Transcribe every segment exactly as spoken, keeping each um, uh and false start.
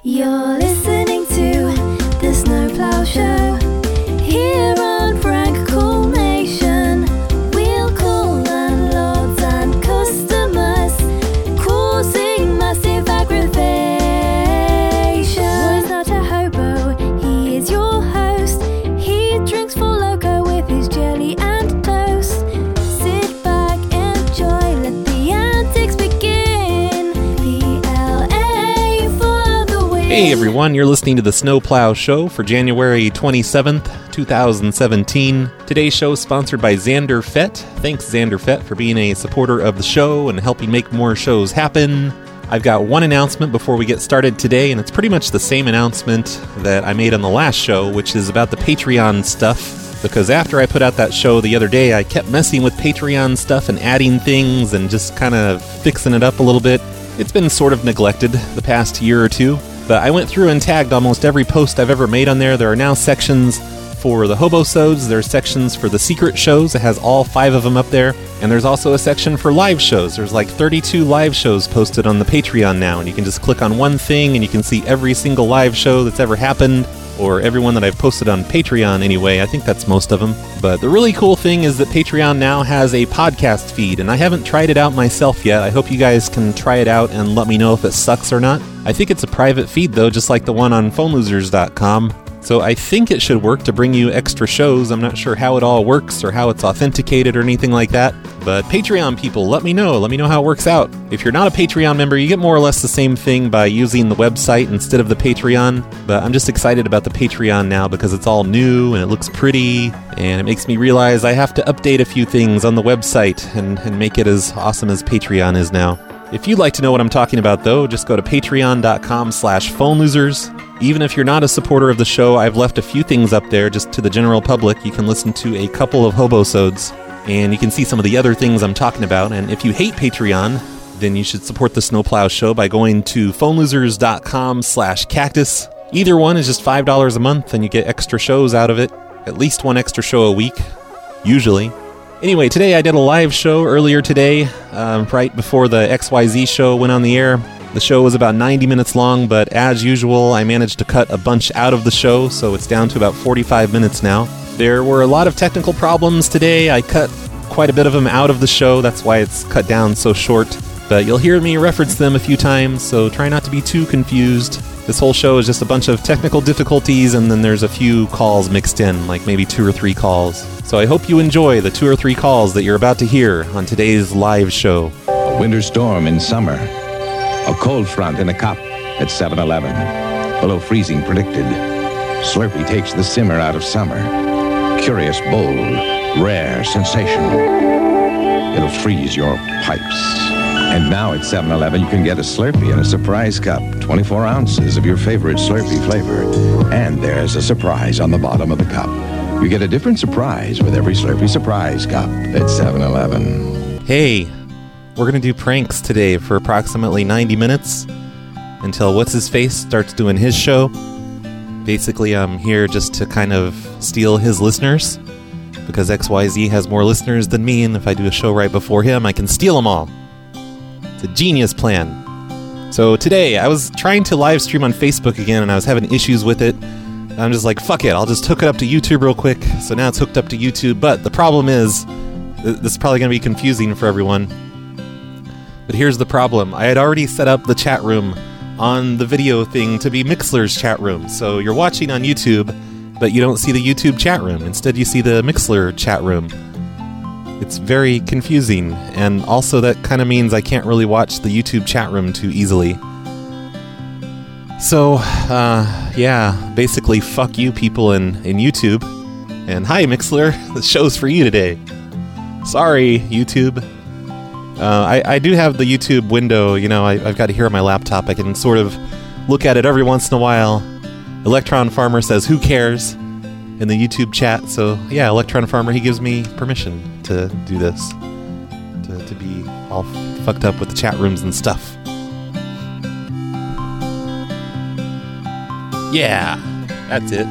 You're listening to The Snowplow Show here on Frank Cool Nation. We'll call landlords and customers, causing massive aggravation. Roy's not a hobo, he is your host. He drinks Four Loko with his jelly and toast. Sit back, enjoy, let the antics begin. P L A for the win. Hey everyone, you're listening to The Snowplow Show for January twenty-seventh, twenty seventeen. Today's show is sponsored by Xander Fett. Thanks Xander Fett for being a supporter of the show and helping make more shows happen. I've got one announcement before we get started today, and it's pretty much the same announcement that I made on the last show, which is about the Patreon stuff. Because after I put out that show the other day, I kept messing with Patreon stuff and adding things and just kind of fixing it up a little bit. It's been sort of neglected the past year or two. But I went through and tagged almost every post I've ever made on there. There are now sections for the Hobosodes, there's sections for the secret shows. It has all five of them up there. And there's also a section for live shows. There's like thirty-two live shows posted on the Patreon now. And you can just click on one thing and you can see every single live show that's ever happened. Or everyone that I've posted on Patreon anyway. I think that's most of them. But the really cool thing is that Patreon now has a podcast feed, and I haven't tried it out myself yet. I hope you guys can try it out and let me know if it sucks or not. I think it's a private feed though, just like the one on phone losers dot com. So I think it should work to bring you extra shows. I'm not sure how it all works or how it's authenticated or anything like that. But Patreon people, let me know. Let me know how it works out. If you're not a Patreon member, you get more or less the same thing by using the website instead of the Patreon. But I'm just excited about the Patreon now because it's all new and it looks pretty. And it makes me realize I have to update a few things on the website and, and make it as awesome as Patreon is now. If you'd like to know what I'm talking about, though, just go to patreon.com slash phone losers. Even if you're not a supporter of the show, I've left a few things up there just to the general public. You can listen to a couple of Hobosodes, and you can see some of the other things I'm talking about. And if you hate Patreon, then you should support the Snowplow Show by going to phone losers dot com slash cactus. Either one is just five dollars a month, and you get extra shows out of it. At least one extra show a week, usually. Anyway, today I did a live show earlier today, um, right before the X Y Z show went on the air. The show was about ninety minutes long, but as usual, I managed to cut a bunch out of the show, so it's down to about forty-five minutes now. There were a lot of technical problems today. I cut quite a bit of them out of the show, that's why it's cut down so short. But you'll hear me reference them a few times, so try not to be too confused. This whole show is just a bunch of technical difficulties, and then there's a few calls mixed in, like maybe two or three calls. So I hope you enjoy the two or three calls that you're about to hear on today's live show. A winter storm in summer. A cold front in a cup at seven eleven. Below freezing predicted. Slurpee takes the simmer out of summer. Curious, bold, rare, sensational. It'll freeze your pipes. And now at seven eleven, you can get a Slurpee in a surprise cup. twenty-four ounces of your favorite Slurpee flavor. And there's a surprise on the bottom of the cup. You get a different surprise with every Slurpee surprise cup at seven eleven. Hey, we're going to do pranks today for approximately ninety minutes until What's-His-Face starts doing his show. Basically, I'm here just to kind of steal his listeners because X Y Z has more listeners than me, and if I do a show right before him, I can steal them all. It's a genius plan. So today, I was trying to live stream on Facebook again, and I was having issues with it. I'm just like, fuck it, I'll just hook it up to YouTube real quick. So now it's hooked up to YouTube, but the problem is, th- this is probably going to be confusing for everyone. But here's the problem. I had already set up the chat room on the video thing to be Mixler's chat room. So you're watching on YouTube, but you don't see the YouTube chat room. Instead, you see the Mixler chat room. It's very confusing, and also that kind of means I can't really watch the YouTube chat room too easily. So, uh, yeah, basically fuck you people in, in YouTube. And hi, Mixler, the show's for you today. Sorry, YouTube. Uh, I, I do have the YouTube window, you know, I, I've got it here on my laptop. I can sort of look at it every once in a while. Electron Farmer says, who cares? In the YouTube chat. So, yeah, Electron Farmer, he gives me permission to do this. To, to be all f- fucked up with the chat rooms and stuff. Yeah, that's it.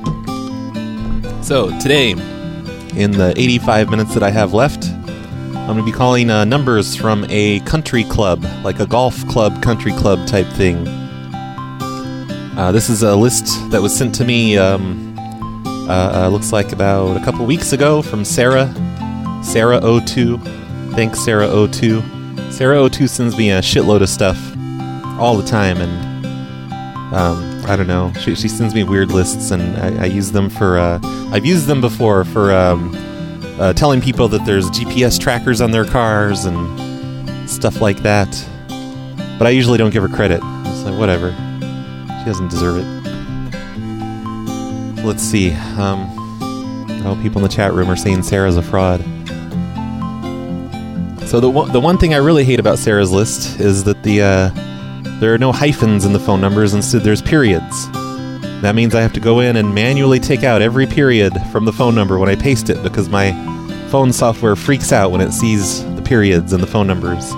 So, today, in the eighty-five minutes that I have left, I'm I'm going to be calling uh, numbers from a country club, like a golf club, country club type thing. Uh, this is a list that was sent to me, um, uh, uh, looks like about a couple weeks ago from Sarah. Sarah oh two. Thanks, Sarah oh two. Sarah oh two sends me a shitload of stuff all the time, and um, I don't know. She, she sends me weird lists, and I, I use them for. Uh, I've used them before for um, uh, telling people that there's G P S trackers on their cars and stuff like that. But I usually don't give her credit. It's like whatever. She doesn't deserve it. Let's see. Um, oh, people in the chat room are saying Sarah's a fraud. So the one, the one thing I really hate about Sarah's list is that the uh, there are no hyphens in the phone numbers. Instead, there's periods. That means I have to go in and manually take out every period from the phone number when I paste it, because my phone software freaks out when it sees the periods in the phone numbers.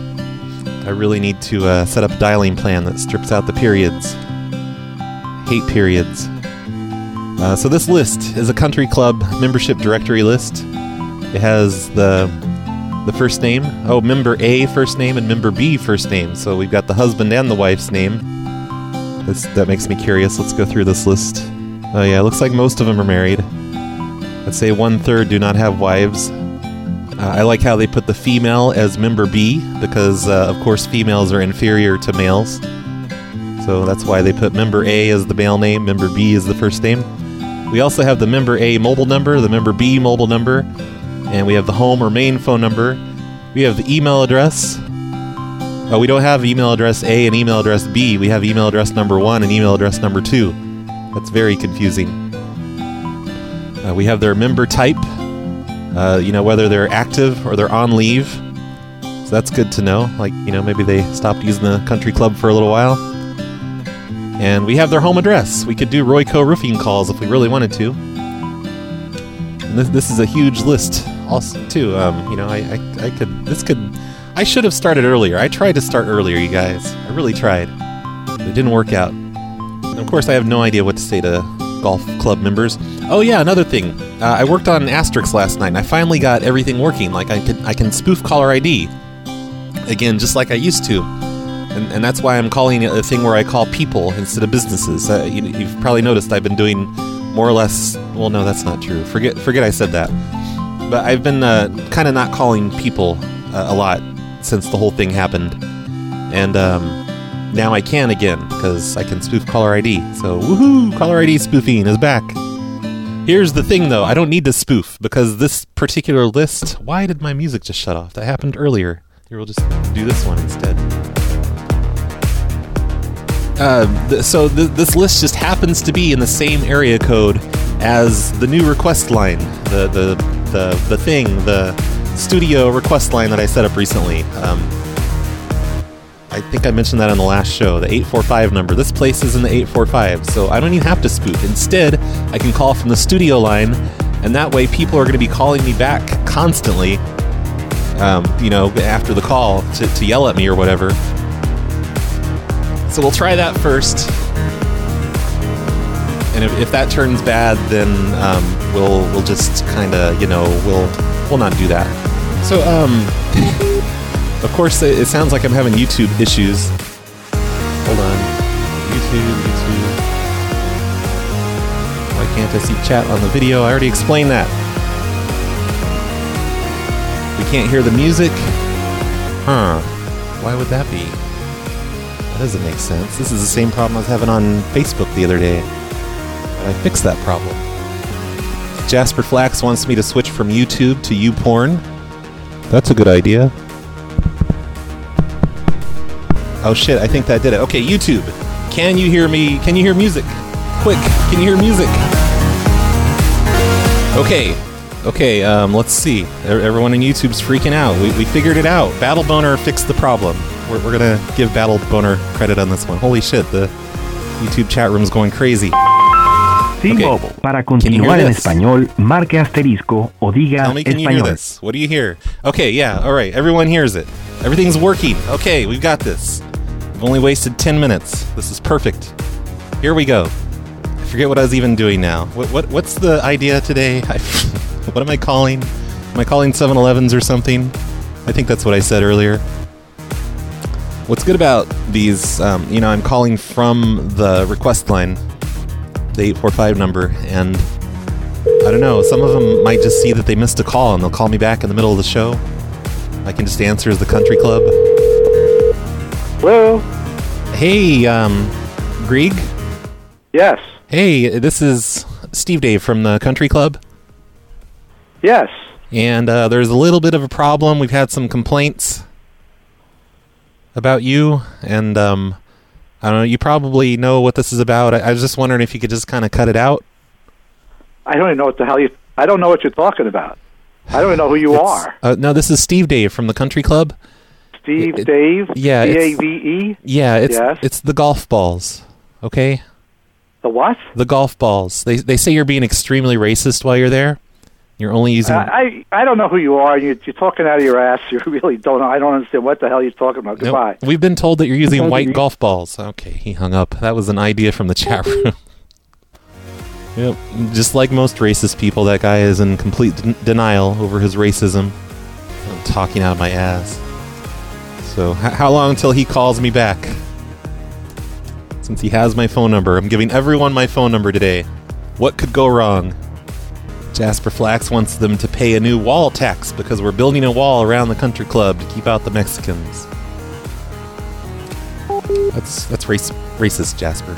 I really need to uh, set up a dialing plan that strips out the periods. Hate periods. Uh, so this list is a country club membership directory list. It has the the first name. Oh, member A first name and member B first name. So we've got the husband and the wife's name. This, that makes me curious. Let's go through this list. Oh yeah, looks like most of them are married. I'd say one third do not have wives. Uh, I like how they put the female as member B, because uh, of course females are inferior to males. So that's why they put member A as the male name, member B as the first name. We also have the member A mobile number, the member B mobile number, and we have the home or main phone number. We have the email address. Oh, we don't have email address A and email address B. We have email address number one and email address number two. That's very confusing. Uh, we have their member type, uh, you know, whether they're active or they're on leave. So that's good to know. Like, you know, maybe they stopped using the country club for a little while. And we have their home address. We could do Royco roofing calls if we really wanted to. And this, this is a huge list, also too. Um, you know, I, I, I could. This could. I should have started earlier. I tried to start earlier, you guys. I really tried. It didn't work out. And of course, I have no idea what to say to golf club members. Oh yeah, another thing. Uh, I worked on Asterix last night, and I finally got everything working. Like I can, I can spoof caller I D again, just like I used to. And, and that's why I'm calling it a thing where I call people instead of businesses. Uh, you, you've probably noticed I've been doing more or less... Well, no, that's not true. Forget forget I said that. But I've been uh, kind of not calling people uh, a lot since the whole thing happened. And um, now I can again, because I can spoof caller I D. So, woohoo! Caller I D spoofing is back. Here's the thing, though. I don't need to spoof, because this particular list... Why did my music just shut off? That happened earlier. Here, we'll just do this one instead. Uh, th- so th- this list just happens to be in the same area code as the new request line, the the the, the thing, the studio request line that I set up recently. Um, I think I mentioned that on the last show, the eight four five number. This place is in the eight four five, so I don't even have to spoof. Instead, I can call from the studio line, and that way people are going to be calling me back constantly, um, you know, after the call to, to yell at me or whatever. So we'll try that first, and if, if that turns bad, then um, we'll we'll just kind of, you know, we'll we'll not do that. So um, of course it, it sounds like I'm having YouTube issues. Hold on, YouTube, YouTube. Why can't I see chat on the video? I already explained that. We can't hear the music. Huh? Why would that be? That doesn't make sense. This is the same problem I was having on Facebook the other day. I fixed that problem. Jasper Flax wants me to switch from YouTube to YouPorn. That's a good idea. Oh shit, I think that did it. Okay, YouTube. Can you hear me? Can you hear music? Quick, can you hear music? Okay. Okay, um, let's see. Everyone on YouTube's freaking out. We, we figured it out. Battle Boner fixed the problem. We're, we're gonna give Battle Boner credit on this one. Holy shit, the YouTube chat room's going crazy. T-Mobile. Okay. Para continuar en español, marque asterisco o diga Tell me, can you hear this? What do you hear? Okay, yeah, all right. Everyone hears it. Everything's working. Okay, we've got this. We've only wasted ten minutes. This is perfect. Here we go. I forget what I was even doing now. What what what's the idea today? I, what am I calling? Am I calling seven elevens or something? I think that's what I said earlier. What's good about these, um, you know, I'm calling from the request line, the eight four five number, and I don't know, some of them might just see that they missed a call and they'll call me back in the middle of the show. I can just answer as the country club. Hello? Hey, um, Grieg? Yes. Hey, this is Steve Dave from the country club. Yes. And uh, there's a little bit of a problem. We've had some complaints about you, and um, I don't know, you probably know what this is about. I, I was just wondering if you could just kind of cut it out. I don't even know what the hell you... I don't know what you're talking about. I don't even know who you It's, are. Uh, no, this is Steve Dave from the country club. Steve It- Dave? yeah, D it's- A V E? Yeah, it's Yes. it's the golf balls, okay? The what? The golf balls. They they say you're being extremely racist while you're there. You're only using... I, I I don't know who you are. You, you're talking out of your ass. You really don't know. I don't understand what the hell you're talking about. Nope. Goodbye. We've been told that you're using Okay. white golf balls. Okay, he hung up. That was an idea from the chat room. Yep. Just like most racist people, that guy is in complete den- denial over his racism. I'm talking out of my ass. So, h- how long until he calls me back? Since he has my phone number, I'm giving everyone my phone number today. What could go wrong? Jasper Flax wants them to pay a new wall tax because we're building a wall around the country club to keep out the Mexicans. That's that's race, racist, Jasper.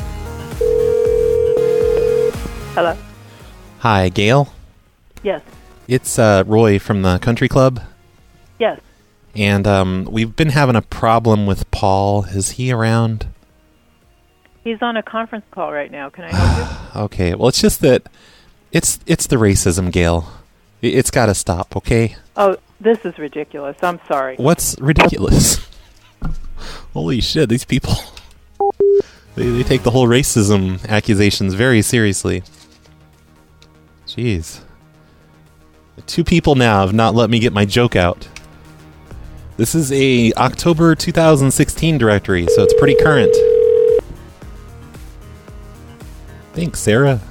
Hello. Hi, Gail. Yes. It's uh, Roy from the country club, Yes. and um, we've been having a problem with Paul. Is he around? He's on a conference call right now. Can I help you? Okay. Well, it's just that it's it's the racism, Gail. It, it's got to stop. Okay. Oh, this is ridiculous. I'm sorry. What's ridiculous? Holy shit! These people. They, they take the whole racism accusations very seriously. Jeez. Two people now have not let me get my joke out. This is a October two thousand sixteen directory, so it's pretty current. Thanks, Sarah.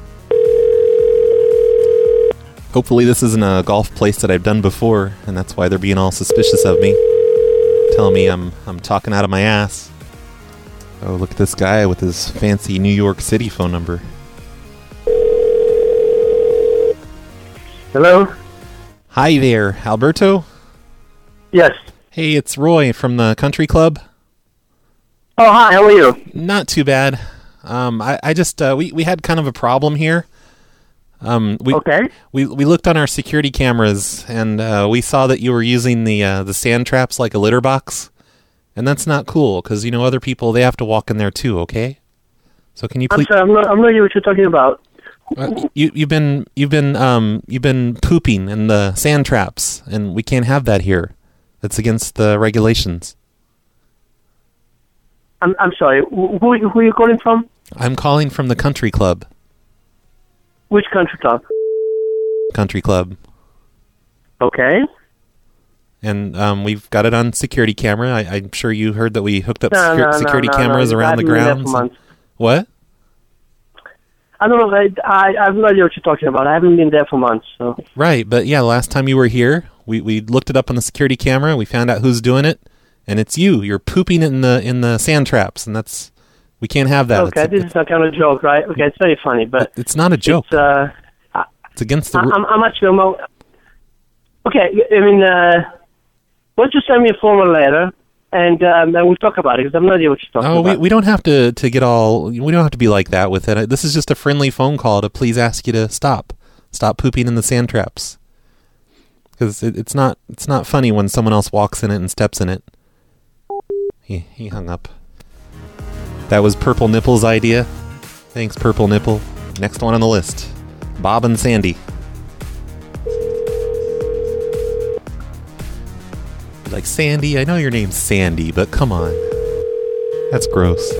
Hopefully this isn't a golf place that I've done before, and that's why they're being all suspicious of me. Telling me I'm I'm talking out of my ass. Oh, look at this guy with his fancy New York City phone number. Hello? Hi there, Alberto? Yes. Hey, it's Roy from the country club. Oh, hi, how are you? Not too bad. Um, I, I just, uh, we, we had kind of a problem here. Um, we, Okay. we, we looked on our security cameras, and uh, we saw that you were using the, uh, the sand traps like a litter box. And that's not cool, because, you know, other people, they have to walk in there too, okay? So can you I'm please... sorry, I'm not, I'm not sure what you're talking about. Uh, you you've been you've been um you've been pooping in the sand traps, and we can't have that here. That's against the regulations. I'm I'm sorry, who, who who are you calling from? I'm calling from the country club. Which country club? Country club, Okay. and um we've got it on security camera. I, I'm sure you heard that we hooked up No, secu- no, no, security no, cameras no, around the I haven't been there for grounds. months. What? I don't know, I, I, I have no idea what you're talking about. I haven't been there for months, so... Right, but yeah, last time you were here, we we looked it up on the security camera. We found out who's doing it, and it's you. You're pooping in the in the sand traps, and that's we can't have that. Okay, it's, this is some kind of joke, right? Okay, it's very funny, but... it's not a joke. It's, uh... I, It's against the. I, ru- I'm, I'm actually... More, okay, I mean, uh... why don't you send me a formal letter, and um, then we'll talk about it, because I have no idea what you're talking Oh, about. we we don't have to, to get all. We don't have to be like that with it. This is just a friendly phone call to please ask you to stop, stop pooping in the sand traps. Because it, it's not it's not funny when someone else walks in it and steps in it. He he hung up. That was Purple Nipple's idea. Thanks, Purple Nipple. Next one on the list, Bob and Sandy. Like, Sandy, I know your name's Sandy, but come on. That's gross.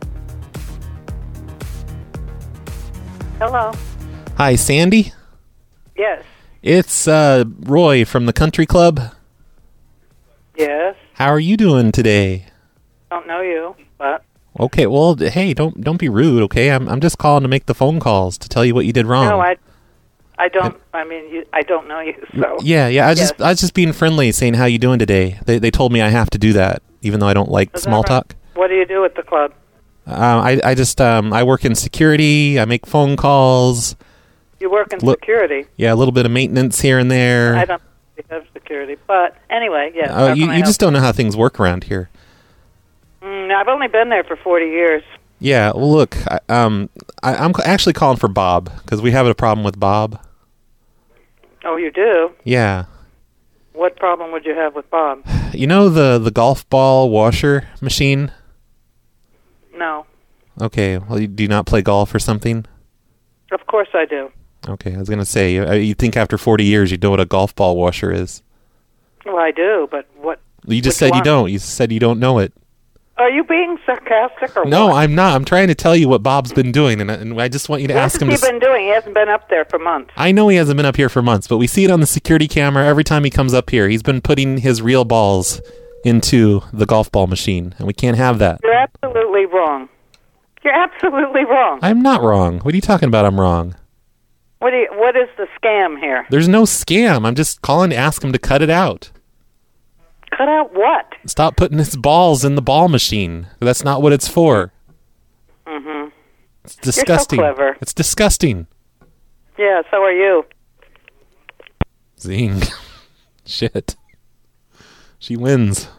Hello. Hi, Sandy. Yes. It's uh, Roy from the country club. Yes. How are you doing today? Don't know you, but Okay, well, d- hey, don't don't be rude, okay? I'm I'm just calling to make the phone calls to tell you what you did wrong. no, I I don't. I mean, you, I don't know you. So yeah, yeah. I was yes. just I was just being friendly, saying how you doing today. They they told me I have to do that, even though I don't like Is small that right? talk. What do you do at the club? Uh, I I just um I work in security. I make phone calls. You work in Lo- security. Yeah, a little bit of maintenance here and there. I don't have security, but anyway, yes. Oh, how you can I you help? just don't know how things work around here. Mm, I've only been there for forty years. Yeah. Well, look, I, um, I, I'm c- actually calling for Bob because we have a problem with Bob. Oh, you do? Yeah. What problem would you have with Bob? You know the the golf ball washer machine? No. Okay. Well, you, do you not play golf or something? Of course I do. Okay. I was gonna say you, you think after forty years you know what a golf ball washer is? Well, I do, but what? You just which said one? you don't. You said you don't know it. Are you being sarcastic or No, what? I'm not. I'm trying to tell you what Bob's been doing, and, and I just want you to What ask has him he to. s- been doing? He hasn't been up there for months. I know he hasn't been up here for months, but we see it on the security camera every time he comes up here. He's been putting his real balls into the golf ball machine, and we can't have that. You're absolutely wrong. You're absolutely wrong. I'm not wrong. What are you talking about? I'm wrong. What do you, What is the scam here? There's no scam. I'm just calling to ask him to cut it out. Cut out what? Stop putting his balls in the ball machine. That's not what it's for. Mm-hmm. It's disgusting. You're so clever. It's disgusting. Yeah, so are you. Zing. Shit. She wins.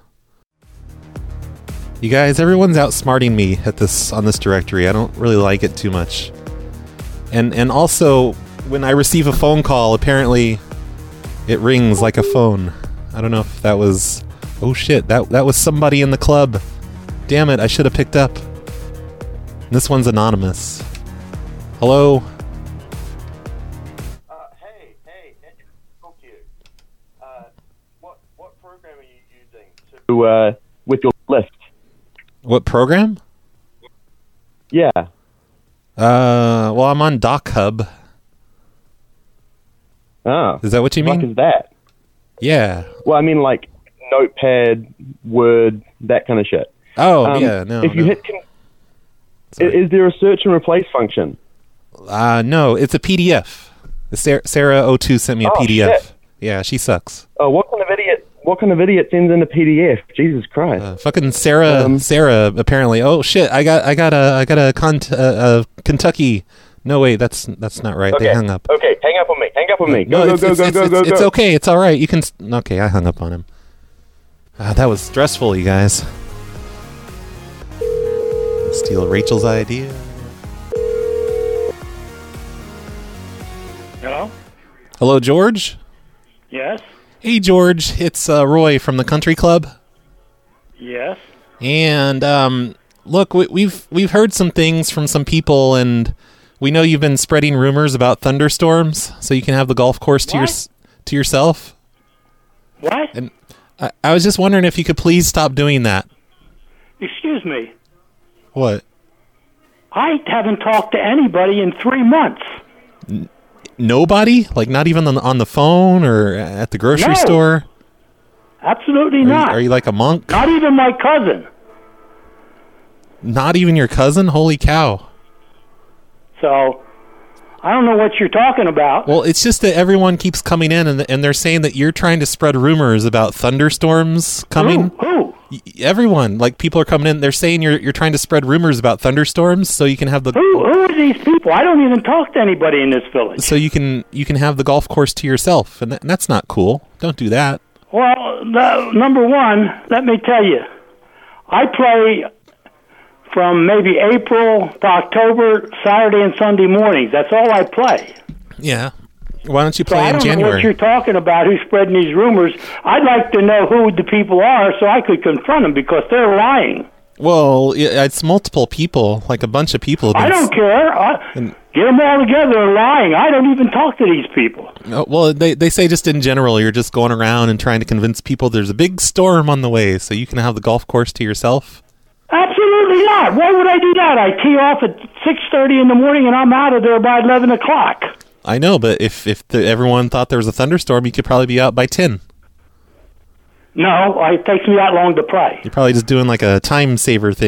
You guys, everyone's outsmarting me at this on this directory. I don't really like it too much. And and also, when I receive a phone call, apparently it rings like a phone. I don't know if that was... Oh shit, that that was somebody in the club. Damn it, I should have picked up. This one's anonymous. Hello? Uh, hey, hey, talk to you. Uh, what, what program are you using to, uh, with your list? What program? Yeah. Uh, well, I'm on Doc Hub. Oh. Is that what you What mean? is that? Yeah. Well, I mean, like, Notepad, Word, that kind of shit. Oh, Um, yeah, no. If you no. hit... Con- is, is there a search and replace function? Uh, no, it's a P D F. Sarah, Sarah O two sent me a Oh, P D F. shit. Yeah, she sucks. Oh, what kind of idiot... What kind of idiot sends in a P D F? Jesus Christ. Uh, fucking Sarah, Um, Sarah. Apparently, oh shit! I got, I got a, I got a, con- uh, a Kentucky. No, wait, that's that's not right. Okay. They hung up. Okay, hang up on me. Hang up on me. Go, No, go, it's, go, it's, go, it's, go, it's, go, it's go. okay. It's all right. You can. s- Okay, I hung up on him. Uh, that was stressful, you guys. Steal Rachel's idea. Hello? Hello, George. Yes? Hey, George. It's uh, Roy from the Country Club. Yes? And um, look, we, we've we've heard some things from some people, and we know you've been spreading rumors about thunderstorms, so you can have the golf course to your What? to yourself. What? And I, I was just wondering if you could please stop doing that. Excuse me. What? I haven't talked to anybody in three months. Nobody? Like not even on the, on the phone or at the grocery No. store? Absolutely Are you, not. are you like a monk? Not even my cousin. Not even your cousin? Holy cow. So, I don't know what you're talking about. Well, it's just that everyone keeps coming in and, and they're saying that you're trying to spread rumors about thunderstorms coming. Who? Who? Y- Everyone, like people are coming in, they're saying you're you're trying to spread rumors about thunderstorms so you can have the Who? Who are these people? I don't even talk to anybody in this village. so you can you can have the golf course to yourself, and, that, and that's not cool. Don't do that. Well, the, number one, let me tell you, I play from maybe April to October, Saturday and Sunday mornings. That's all I play. Yeah. Why don't you So play I in don't know what January? you're talking about, who's spreading these rumors. I'd like to know who the people are so I could confront them because they're lying. Well, i- it's multiple people, like a bunch of people. have I been don't s- care. I, And- get them all together and lying. I don't even talk to these people. Uh, well, they they say just in general, you're just going around and trying to convince people there's a big storm on the way, so you can have the golf course to yourself. Absolutely not. Why would I do that? I tee off at six thirty in the morning and I'm out of there by eleven o'clock. I know, but if if the, everyone thought there was a thunderstorm, you could probably be out by ten. No, it takes me that long to play. You're probably just doing like a time saver thing.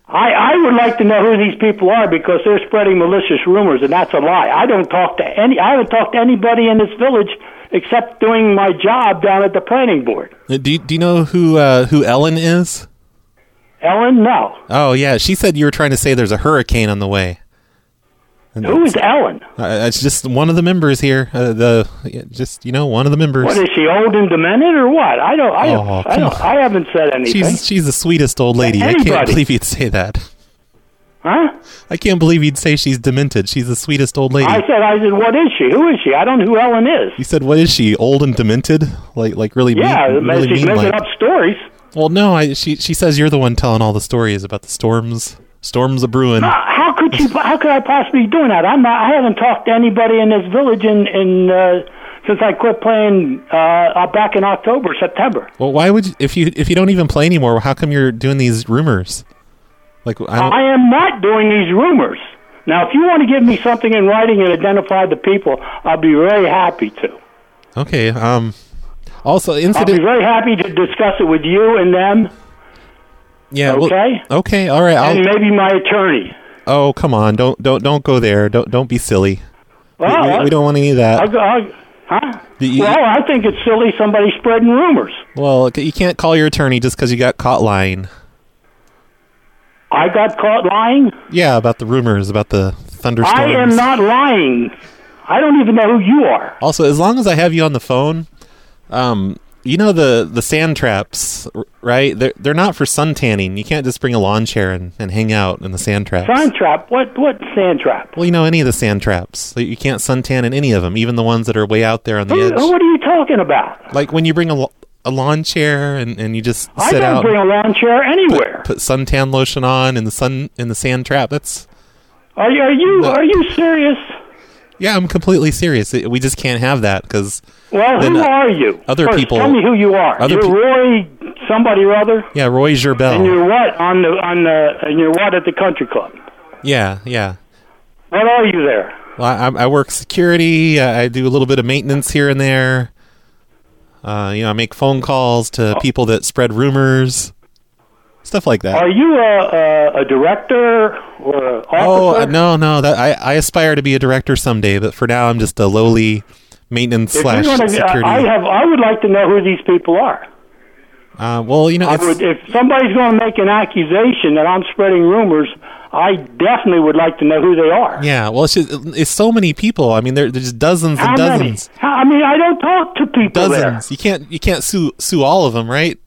I, I would like to know who these people are because they're spreading malicious rumors, and that's a lie. I don't talk to any. I haven't talked to anybody in this village except doing my job down at the planning board. Uh, Do you, do you know who uh, who Ellen is? Ellen, no. Oh yeah, she said you were trying to say there's a hurricane on the way. And Who is Ellen? Uh, it's just one of the members here. Uh, the yeah, just you know one of the members. What is she, old and demented or what? I don't. I don't. Oh, I, don't come I haven't said anything. She's she's the sweetest old lady. I Anybody. can't believe you'd say that. Huh? I can't believe you'd say she's demented. She's the sweetest old lady. I said. I said. What is she? Who is she? I don't know who Ellen is. You said, what is she? Old and demented? Like like really Yeah, mean, really she's mean making like. up stories. Well, no, I she she says you're the one telling all the stories about the storms. Storms a brewing. Uh, how could she? How could I possibly be doing that? I'm not. I haven't talked to anybody in this village in in uh, since I quit playing uh, back in October, September. Well, why would you, if you if you don't even play anymore? How come you're doing these rumors? Like I, don't, I am not doing these rumors. Now, if you want to give me something in writing and identify the people, I'll be very happy to. Okay. Um. Also, I'll incident. be very happy to discuss it with you and them. Yeah. Okay. Well, okay. All right. I'll, and maybe my attorney. Oh, come on! Don't don't don't go there. Don't don't be silly. Well, we, we, we don't want any of that. I'll, I'll, huh? You, well, I think it's silly somebody spreading rumors. Well, you can't call your attorney just because you got caught lying. I got caught lying? Yeah, about the rumors about the thunderstorms. I am not lying. I don't even know who you are. Also, as long as I have you on the phone, um, you know the, the sand traps, right? They're, they're not for sun tanning. You can't just bring a lawn chair and, and hang out in the sand traps. Sand trap? What what sand trap? Well, you know, any of the sand traps. You can't suntan in any of them, even the ones that are way out there on the Who, edge. what are you talking about? Like when you bring a, a lawn chair and, and you just I sit don't out. bring a lawn chair anywhere. Put, put suntan lotion on in the sun in the sand trap. That's. Are you are you are you serious? Yeah, I'm completely serious. It- We just can't have that because. Well, who are you? Other First, people. Tell me who you are. Other You're pe- Roy somebody or other. Yeah, Roy Gerbel. And you're what on the on the and you're what at the country club? Yeah, yeah. What are you there? Well, I, I work security. I I do a little bit of maintenance here and there. Uh, you know, I make phone calls to Oh. people that spread rumors, stuff like that. Are you a a, a director or an Oh officer? uh, no, no! That I, I aspire to be a director someday, but for now, I'm just a lowly maintenance If slash you're gonna, security. I have. I would like to know who these people are. Uh, well, you know, I it's, would, if somebody's going to make an accusation that I'm spreading rumors, I definitely would like to know who they are. yeah. Well, it's just it's so many people. I mean, there, there's dozens and How many? dozens, How, I mean, I don't talk to people there. dozens. You can't you can't sue sue all of them, right?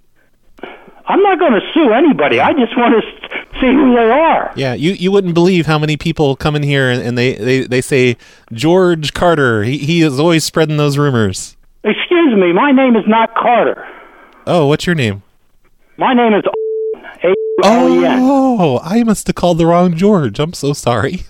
I'm not going to sue anybody. I just want to see who they are. Yeah, you, you wouldn't believe how many people come in here and, and they, they, they say George Carter. He he is always spreading those rumors. Excuse me, my name is not Carter. Oh, what's your name? My name is A L E N. Oh, I must have called the wrong George. I'm so sorry.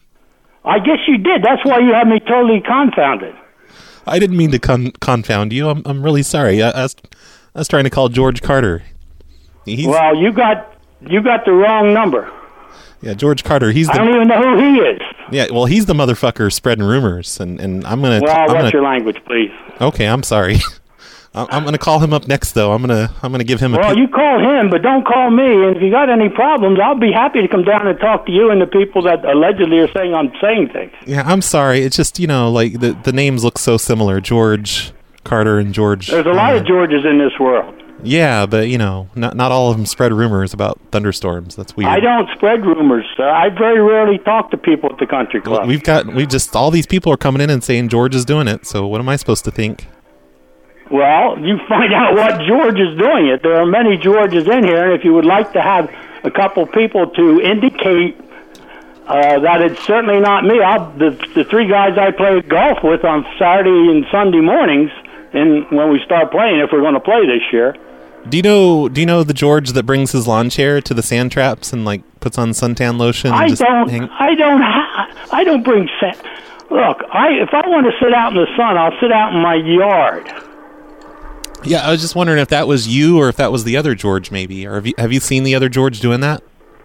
I guess you did. That's why you have me totally confounded. I didn't mean to con- confound you. I'm I'm really sorry. I, I, was, I was trying to call George Carter. He's, Well, you got you got the wrong number. yeah, George Carter. He's the, I don't even know who he is. yeah. Well, he's the motherfucker spreading rumors, and, and I'm gonna. Well, I'm what's gonna, your language, please? Okay, I'm sorry. I'm I'm gonna call him up next, though. I'm gonna I'm gonna give him a. Well, pe- you call him, but don't call me. And if you got any problems, I'll be happy to come down and talk to you and the people that allegedly are saying I'm saying things. Yeah, I'm sorry. It's just, you know, like the the names look so similar. George Carter and George. There's a lot of Georges in this world. Yeah, but you know, not not all of them spread rumors about thunderstorms. That's weird. I don't spread rumors, sir. I very rarely talk to people at the country club. We've got we just all these people are coming in and saying George is doing it. So what am I supposed to think? Well, you find out what George is doing it. There are many Georges in here, and if you would like to have a couple people to indicate uh, that it's certainly not me, I'll, the the three guys I play golf with on Saturday and Sunday mornings, and when we start playing, if we're going to play this year. Do you know do you know the George that brings his lawn chair to the sand traps and like puts on suntan lotion? And I just don't. hang- I don't. Ha- I don't bring sand. Look, I if I want to sit out in the sun, I'll sit out in my yard. Yeah, I was just wondering if that was you or if that was the other George, maybe. Or have you have you seen the other George doing that?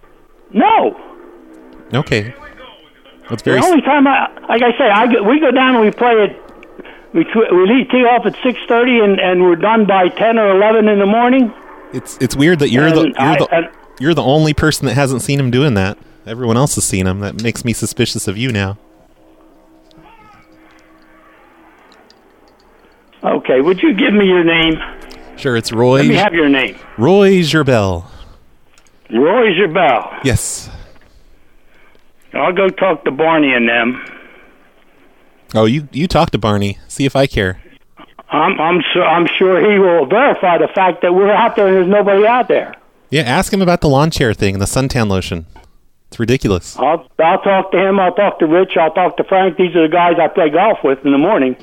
No. Okay, that's very. The only time I, like I say, I go, we go down and we play it. We tw- we leave tee off at six thirty and, and we're done by ten or eleven in the morning. It's it's weird that you're and the you're I, the and you're the only person that hasn't seen him doing that. Everyone else has seen him. That makes me suspicious of you now. Okay, would you give me your name? Sure, it's Roy. Let me have your name. Roy Gerbel. Roy Gerbel. Yes. I'll go talk to Barney and them. Oh, you you talk to Barney. See if I care. I'm I'm sure I'm sure he will verify the fact that we're out there and there's nobody out there. Yeah, ask him about the lawn chair thing and the suntan lotion. It's ridiculous. I'll I'll talk to him. I'll talk to Rich. I'll talk to Frank. These are the guys I play golf with in the morning.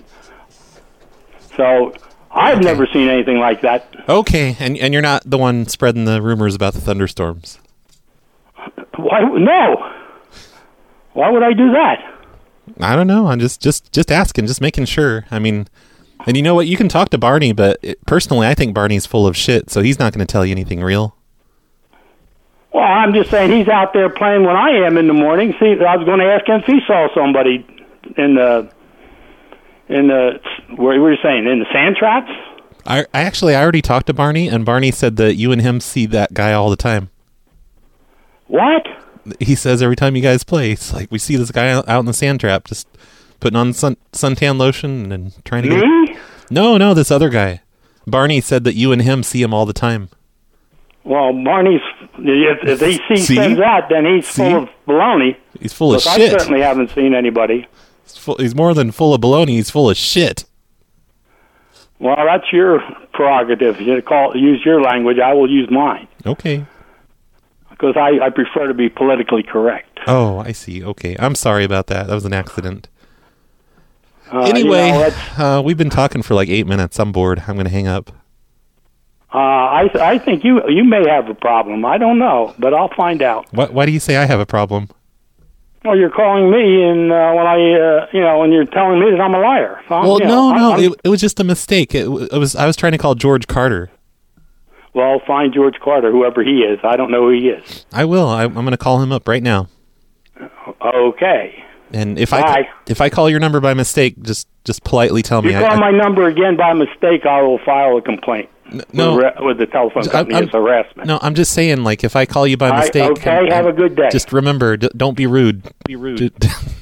So I've okay. never seen anything like that. Okay, and and you're not the one spreading the rumors about the thunderstorms. Why? No. Why would I do that? I don't know. I'm just just just asking, just making sure. I mean, and you know what? You can talk to Barney, but it, personally, I think Barney's full of shit, so he's not going to tell you anything real. Well, I'm just saying he's out there playing when I am in the morning. See, I was going to ask him if he saw somebody in the in the where were you saying in the sand traps? I, I actually I already talked to Barney, and Barney said that you and him see that guy all the time. What? He says every time you guys play, it's like we see this guy out in the sand trap, just putting on sun suntan lotion and trying to get. Me? No, no, this other guy. Barney said that you and him see him all the time. Well, Barney's if, if he sees see? sends that, then he's see? full of baloney. He's full of Look, shit. I certainly haven't seen anybody. He's, full, he's more than full of baloney. He's full of shit. Well, that's your prerogative. You call use your language. I will use mine. Okay. Because I, I prefer to be politically correct. Oh, I see. Okay. I'm sorry about that. That was an accident. Uh, anyway, you know, uh, we've been talking for like eight minutes. I'm bored. I'm going to hang up. Uh, I th- I think you you may have a problem. I don't know, but I'll find out. What, why do you say I have a problem? Well, you're calling me, and uh, when I uh, you know, when you're telling me that I'm a liar. So, Well, you no, know, no. I'm, It, it was just a mistake. It, it was. I was trying to call George Carter. Well, find George Carter, whoever he is. I don't know who he is. I will. I, I'm going to call him up right now. Okay. And if Bye. I if I call your number by mistake, just just politely tell If me. you I, call I, my number again by mistake, I will file a complaint. no, with, with the telephone company I'm, as harassment. No, I'm just saying, like, if I call you by All right, mistake. okay, and- have a good day. Just remember, d- don't be rude. Be rude.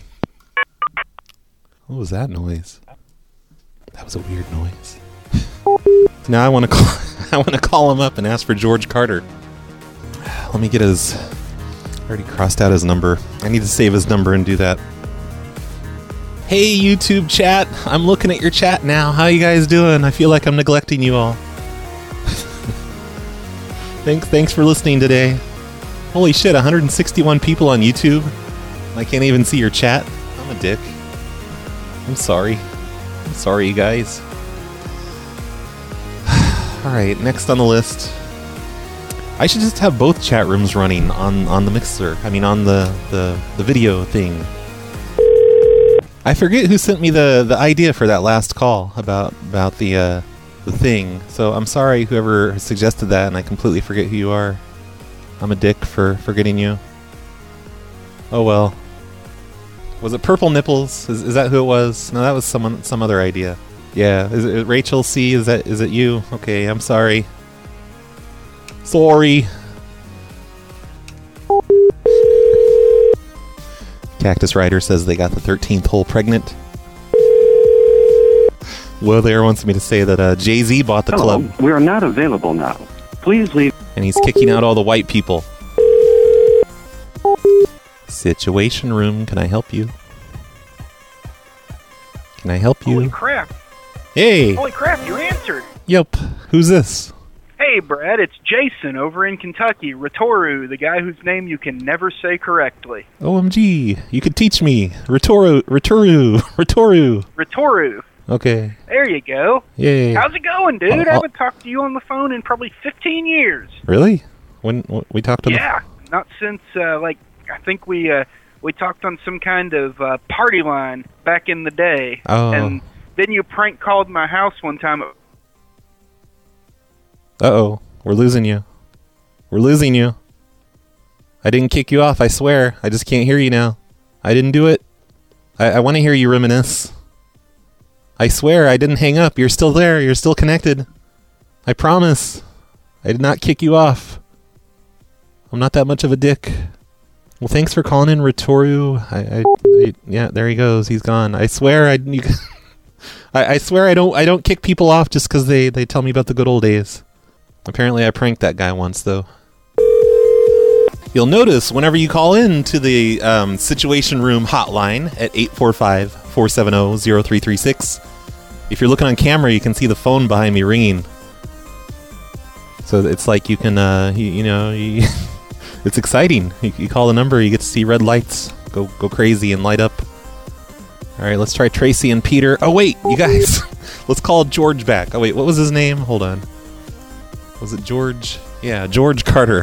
What was that noise? That was a weird noise. Now I want to call. I want to call him up and ask for George Carter. Let me get his. I already crossed out his number. I need to save his number and do that. Hey, YouTube chat. I'm looking at your chat now. How you guys doing? I feel like I'm neglecting you all. thanks, thanks for listening today. Holy shit, one hundred sixty-one people on YouTube. I can't even see your chat. I'm a dick. I'm sorry. I'm sorry, you guys. Alright, next on the list. I should just have both chat rooms running on, on the mixer. I mean, on the, the, the video thing. I forget who sent me the, the idea for that last call about about the uh, the thing. So I'm sorry whoever suggested that, and I completely forget who you are. I'm a dick for forgetting you. Oh well. Was it Purple Nipples? Is, is that who it was? No, that was someone some other idea. Yeah, is it Rachel C? Is that is it you? Okay, I'm sorry. Sorry. Cactus Rider says they got the thirteenth hole pregnant. Will there wants me to say that uh, Jay-Z bought the Hello, club. we are not available now. Please leave. And he's kicking out all the white people. Situation room, can I help you? Can I help you? Holy crap. Hey! Holy crap, you answered. Yep. Who's this? Hey, Brad, it's Jason over in Kentucky, Retoru, the guy whose name you can never say correctly. O M G, you could teach me. Retoru, Retoru, Retoru. Retoru. Okay. There you go. Yay. How's it going, dude? I'll- I haven't talked to you on the phone in probably fifteen years. Really? When, when we talked on Yeah, not since, uh, like, I think we uh, we talked on some kind of uh, party line back in the day. Oh. And then you prank called my house one time. the... Uh-oh. We're losing you. We're losing you. I didn't kick you off, I swear. I just can't hear you now. I didn't do it. I, I want to hear you reminisce. I swear, I didn't hang up. You're still there. You're still connected. I promise. I did not kick you off. I'm not that much of a dick. Well, thanks for calling in, Ritoru. I, I, I yeah, there he goes. He's gone. I swear, I, you, I, I swear, I don't, I don't kick people off just because they, they tell me about the good old days. Apparently, I pranked that guy once, though. You'll notice whenever you call in to the um, Situation Room hotline at eight four five, four seven zero, zero three three six. If you're looking on camera, you can see the phone behind me ringing. So it's like you can, uh, you, you know, you, it's exciting. You, you call the number, you get to see red lights go go crazy and light up. All right, let's try Tracy and Peter. Oh wait, you guys, let's call George back. Oh wait, what was his name? Hold on. Was it George? Yeah, George Carter.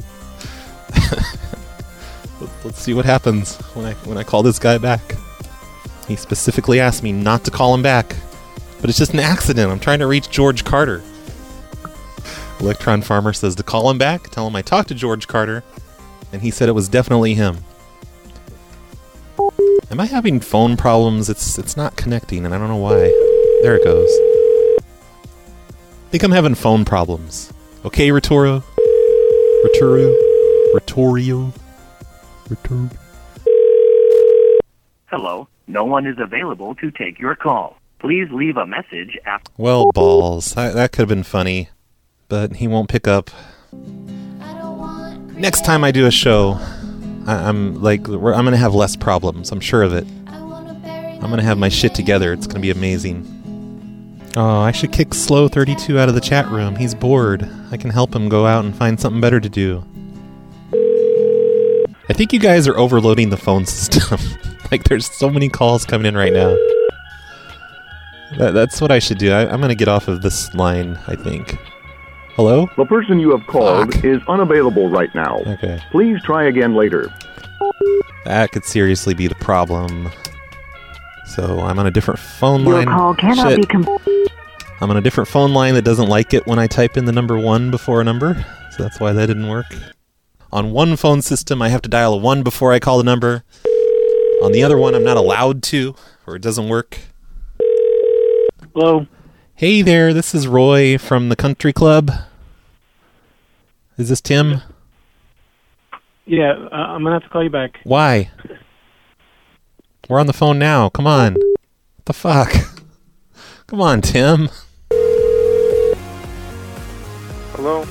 Let's see what happens when I when I call this guy back. He specifically asked me not to call him back, but it's just an accident. I'm trying to reach George Carter. Electron Farmer says to call him back, tell him I talked to George Carter, and he said it was definitely him. Am I having phone problems? It's it's not connecting, and I don't know why. There it goes. I think I'm having phone problems. Okay, Ritoro? Ritoro? Ritorio? Ritoro? Hello. No one is available to take your call. Please leave a message after... Well, balls. That, that could have been funny. But he won't pick up. Next time I do a show, I, I'm like, we're, I'm going to have less problems. I'm sure of it. I'm going to have my shit together. It's going to be amazing. Oh, I should kick Slow thirty-two out of the chat room. He's bored. I can help him go out and find something better to do. I think you guys are overloading the phone system. Like, there's so many calls coming in right now. That, that's what I should do. I, I'm going to get off of this line, I think. Hello? The person you have called Fuck. is unavailable right now. Okay. Please try again later. That could seriously be the problem. So I'm on a different phone Your line. call cannot Shit. be com- I'm on a different phone line that doesn't like it when I type in the number one before a number. So that's why that didn't work. On one phone system, I have to dial a one before I call the number. On the other one, I'm not allowed to, or it doesn't work. Hello. Hey there, this is Roy from the Country Club. Is this Tim? Yeah, uh, I'm going to have to call you back. Why? We're on the phone now. Come on. What the fuck? Come on, Tim. Hello?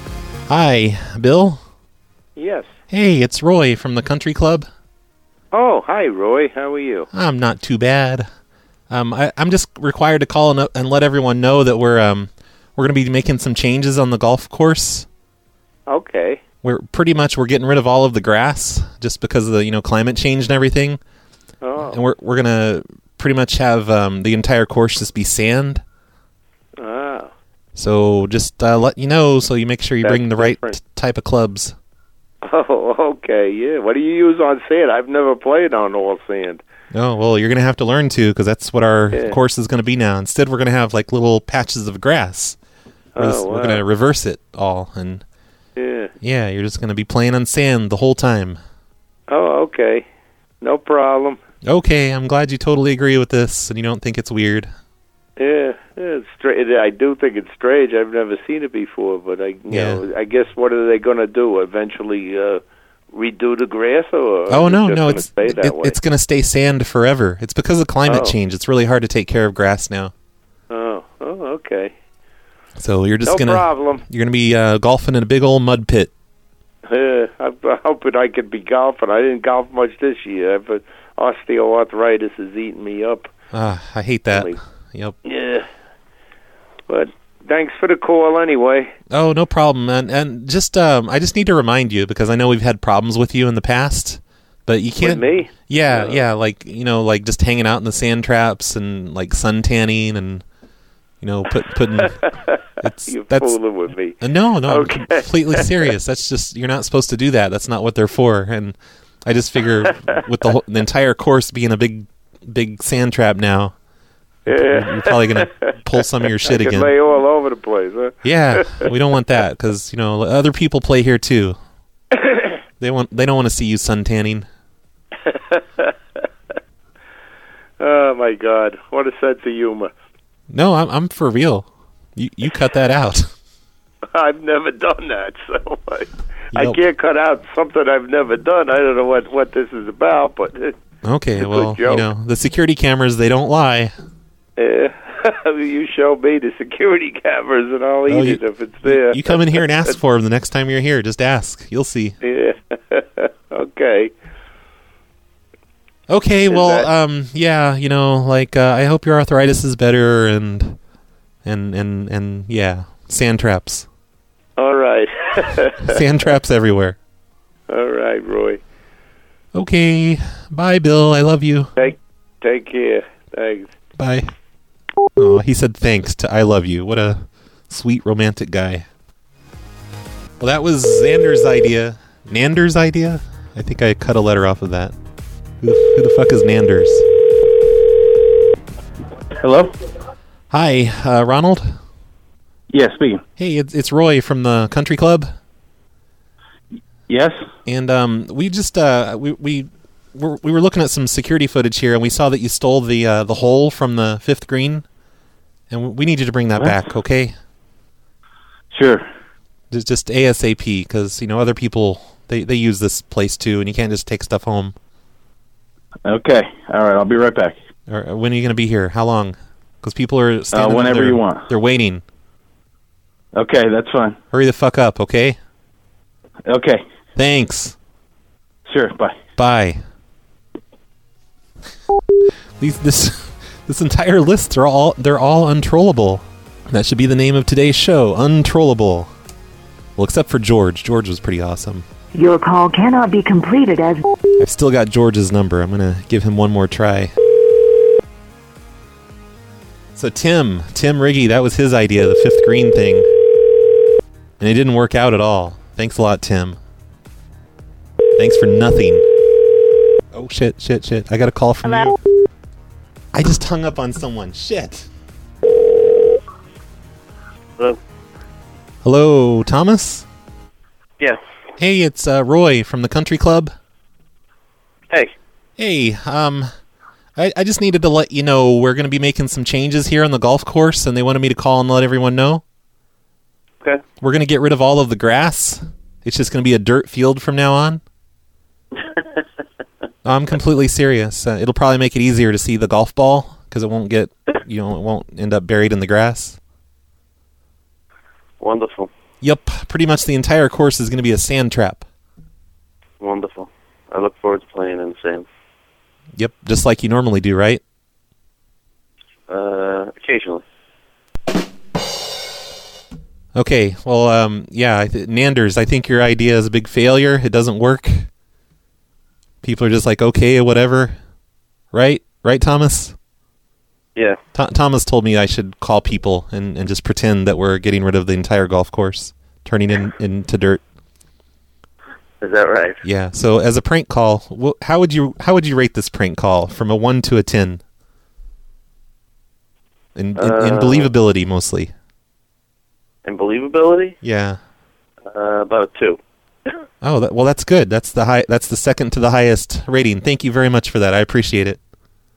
Hi, Bill? Yes. Hey, it's Roy from the Country Club. Oh, hi, Roy. How are you? I'm not too bad. Um, I, I'm just required to call and, and let everyone know that we're um we're going to be making some changes on the golf course. Okay. We're pretty much we're getting rid of all of the grass just because of the you know climate change and everything. Oh. And we're we're gonna pretty much have um, the entire course just be sand. Oh. So just uh, let you know so you make sure you That's bring the right different. t- type of clubs. Oh, okay, yeah. What do you use on sand? I've never played on all sand. Oh, well, you're going to have to learn to because that's what our Yeah. course is going to be now. Instead, we're going to have like little patches of grass. We're, Oh, just- we're wow. going to reverse it all. And Yeah. yeah, you're just going to be playing on sand the whole time. Oh, okay. No problem. Okay, I'm glad you totally agree with this and you don't think it's weird. Yeah, yeah it's strange. I do think it's strange. I've never seen it before, but I, you Yeah. know, I guess what are they going to do? Eventually uh, redo the grass, or Oh, is no, it just no, gonna it's stay that it, way? it's going to stay sand forever. It's because of climate Oh. change. It's really hard to take care of grass now. Oh, oh, okay. So you're just No going to problem. You're going to be uh, golfing in a big old mud pit. Yeah, I'm hoping I could be golfing. I didn't golf much this year, but osteoarthritis is eating me up. Ah, I hate that. Really. Yep. Yeah. But thanks for the call anyway. Oh, no problem. And and just um, I just need to remind you because I know we've had problems with you in the past, but you can't. With me? Yeah, No. yeah, like you know, like just hanging out in the sand traps and like sun tanning and you know, put putting. It's You're that's fooling with me. Uh, no, no, Okay. I'm completely serious. That's just you're not supposed to do that. That's not what they're for. And I just figure with the whole, the entire course being a big, big sand trap now, Yeah. you're probably gonna pull some of your shit I could again. lay all over the place, huh? Yeah, we don't want that because you know other people play here too. They want they don't want to see you sun tanning. Oh my God! What a sense of humor. No, I'm I'm for real. You you cut that out. I've never done that, so I, I Yep. can't cut out something I've never done. I don't know what, what this is about, but it's Okay, a well, good joke. you know, the security cameras, they don't lie. Uh, you show me the security cameras, and I'll eat Oh, you- it if it's there. You come in here and ask for them the next time you're here. Just ask. You'll see. Yeah. Okay. Okay, Is well, that- um, yeah, you know, like, uh, I hope your arthritis is better, and, and, and, and, yeah, sand traps. All right. Sand traps everywhere. All right, Roy. Okay, bye, Bill. I love you. Take take care. Thanks. Bye. Oh, he said thanks to I love you. What a sweet romantic guy. Well, that was Xander's idea. Nander's idea? I think I cut a letter off of that. Who the, who the fuck is Nanders? Hello? Hi, uh, Ronald? Yes, speaking. Hey, it's, it's Roy from the country club. Yes? And um, we just, uh, we, we, were, we were looking at some security footage here, and we saw that you stole the, uh, the hole from the fifth green. And we need you to bring that What? back, okay? Sure. Just, just ASAP, because, you know, other people, they, they use this place too, and you can't just take stuff home. Okay. All right, I'll be right back. Or when are you going to be here? How long? Because people are standing Uh, whenever there, you want. They're waiting. Okay, that's fine. Hurry the fuck up, okay? Okay. Thanks. Sure, bye. Bye. These this this entire list, they're all they're all untrollable. That should be the name of today's show, Untrollable. Well, except for George. George was pretty awesome. Your call cannot be completed as... I've still got George's number. I'm going to give him one more try. So Tim, Tim Riggy, that was his idea, the fifth green thing. And it didn't work out at all. Thanks a lot, Tim. Thanks for nothing. Oh, shit, shit, shit. I got a call from Hello? you. I just hung up on someone. Shit. Hello? Hello, Thomas? Yeah. Hey, it's uh, Roy from the country club. Hey. Hey, um, I, I just needed to let you know we're going to be making some changes here on the golf course, and they wanted me to call and let everyone know. Okay. We're going to get rid of all of the grass. It's just going to be a dirt field from now on. I'm completely serious. Uh, it'll probably make it easier to see the golf ball because it won't get, you know, it won't end up buried in the grass. Wonderful. Yep, pretty much the entire course is going to be a sand trap. Wonderful. I look forward to playing in the sand. Yep, just like you normally do, right? Uh, occasionally. Okay, well, um, yeah, I th- Nanders, I think your idea is a big failure. It doesn't work. People are just like, okay, whatever. Right? Right, Thomas? Yeah. Th- Thomas told me I should call people and, and just pretend that we're getting rid of the entire golf course, turning it in, into dirt. Is that right? Yeah, so as a prank call, wh- how would you how would you rate this prank call from a one to a ten? In, in, in Uh, believability, mostly. And believability? Yeah. Uh, about a two. Oh, that, well, that's good. That's the high. That's the second to the highest rating. Thank you very much for that. I appreciate it.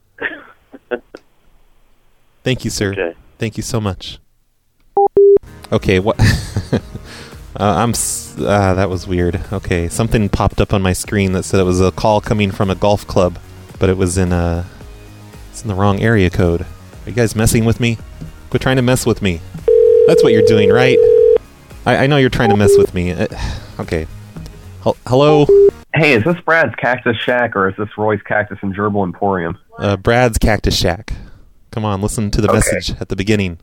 Thank you, sir. Okay. Thank you so much. Okay, what? uh, I'm. S- uh, that was weird. Okay, something popped up on my screen that said it was a call coming from a golf club, but it was in a. It's in the wrong area code. Are you guys messing with me? Quit trying to mess with me. That's what you're doing, right? I, I know you're trying to mess with me. Uh, okay. Hel- Hello? Hey, is this Brad's Cactus Shack or is this Roy's Cactus and Gerbil Emporium? Uh, Brad's Cactus Shack. Come on, listen to the Okay. message at the beginning.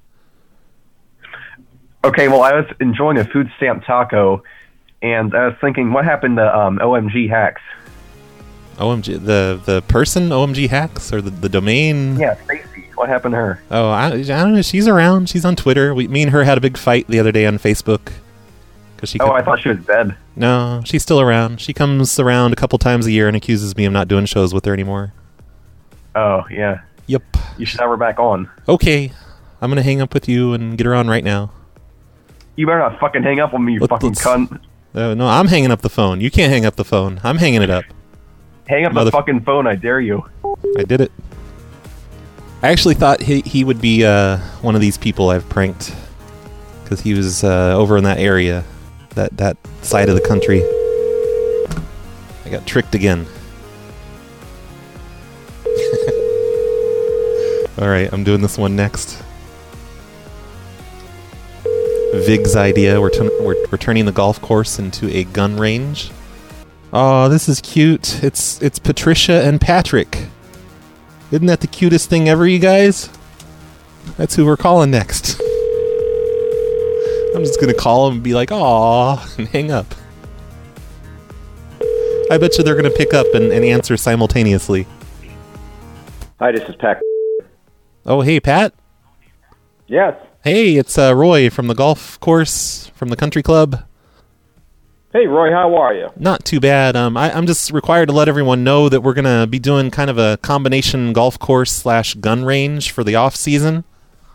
Okay, well, I was enjoying a food stamp taco, and I was thinking, what happened to um, O M G Hacks? O M G, the the person, O M G Hacks, or the, the domain? Yeah, Stacy. What happened to her? Oh, I, I don't know. She's around. She's on Twitter. We, me and her had a big fight the other day on Facebook. Cause she Oh, kept- I thought she was dead. No, she's still around. She comes around a couple times a year and accuses me of not doing shows with her anymore. Oh, yeah. Yep. You should have her back on. Okay, I'm gonna hang up with you and get her on right now. You better not fucking hang up on me, you Let- fucking let's- cunt. Uh, no, I'm hanging up the phone. You can't hang up the phone. I'm hanging it up. Hang up Mother- the fucking phone, I dare you. I did it. I actually thought he he would be uh, one of these people I've pranked because he was uh, over in that area. that that side of the country. I got tricked again. All right, I'm doing this one next. Vig's idea. We're, t- we're we're turning the golf course into a gun range. Oh, this is cute. It's it's Patricia and Patrick. Isn't that the cutest thing ever, you guys? That's who we're calling next. I'm just gonna call them and be like, "Aw," and hang up. I bet you they're gonna pick up and, and answer simultaneously. Hi, this is Pat. Oh, hey, Pat. Yes. Hey, it's uh, Roy from the golf course, from the country club. Hey, Roy, how are you? Not too bad. Um, I, I'm just required to let everyone know that we're going to be doing kind of a combination golf course slash gun range for the off season.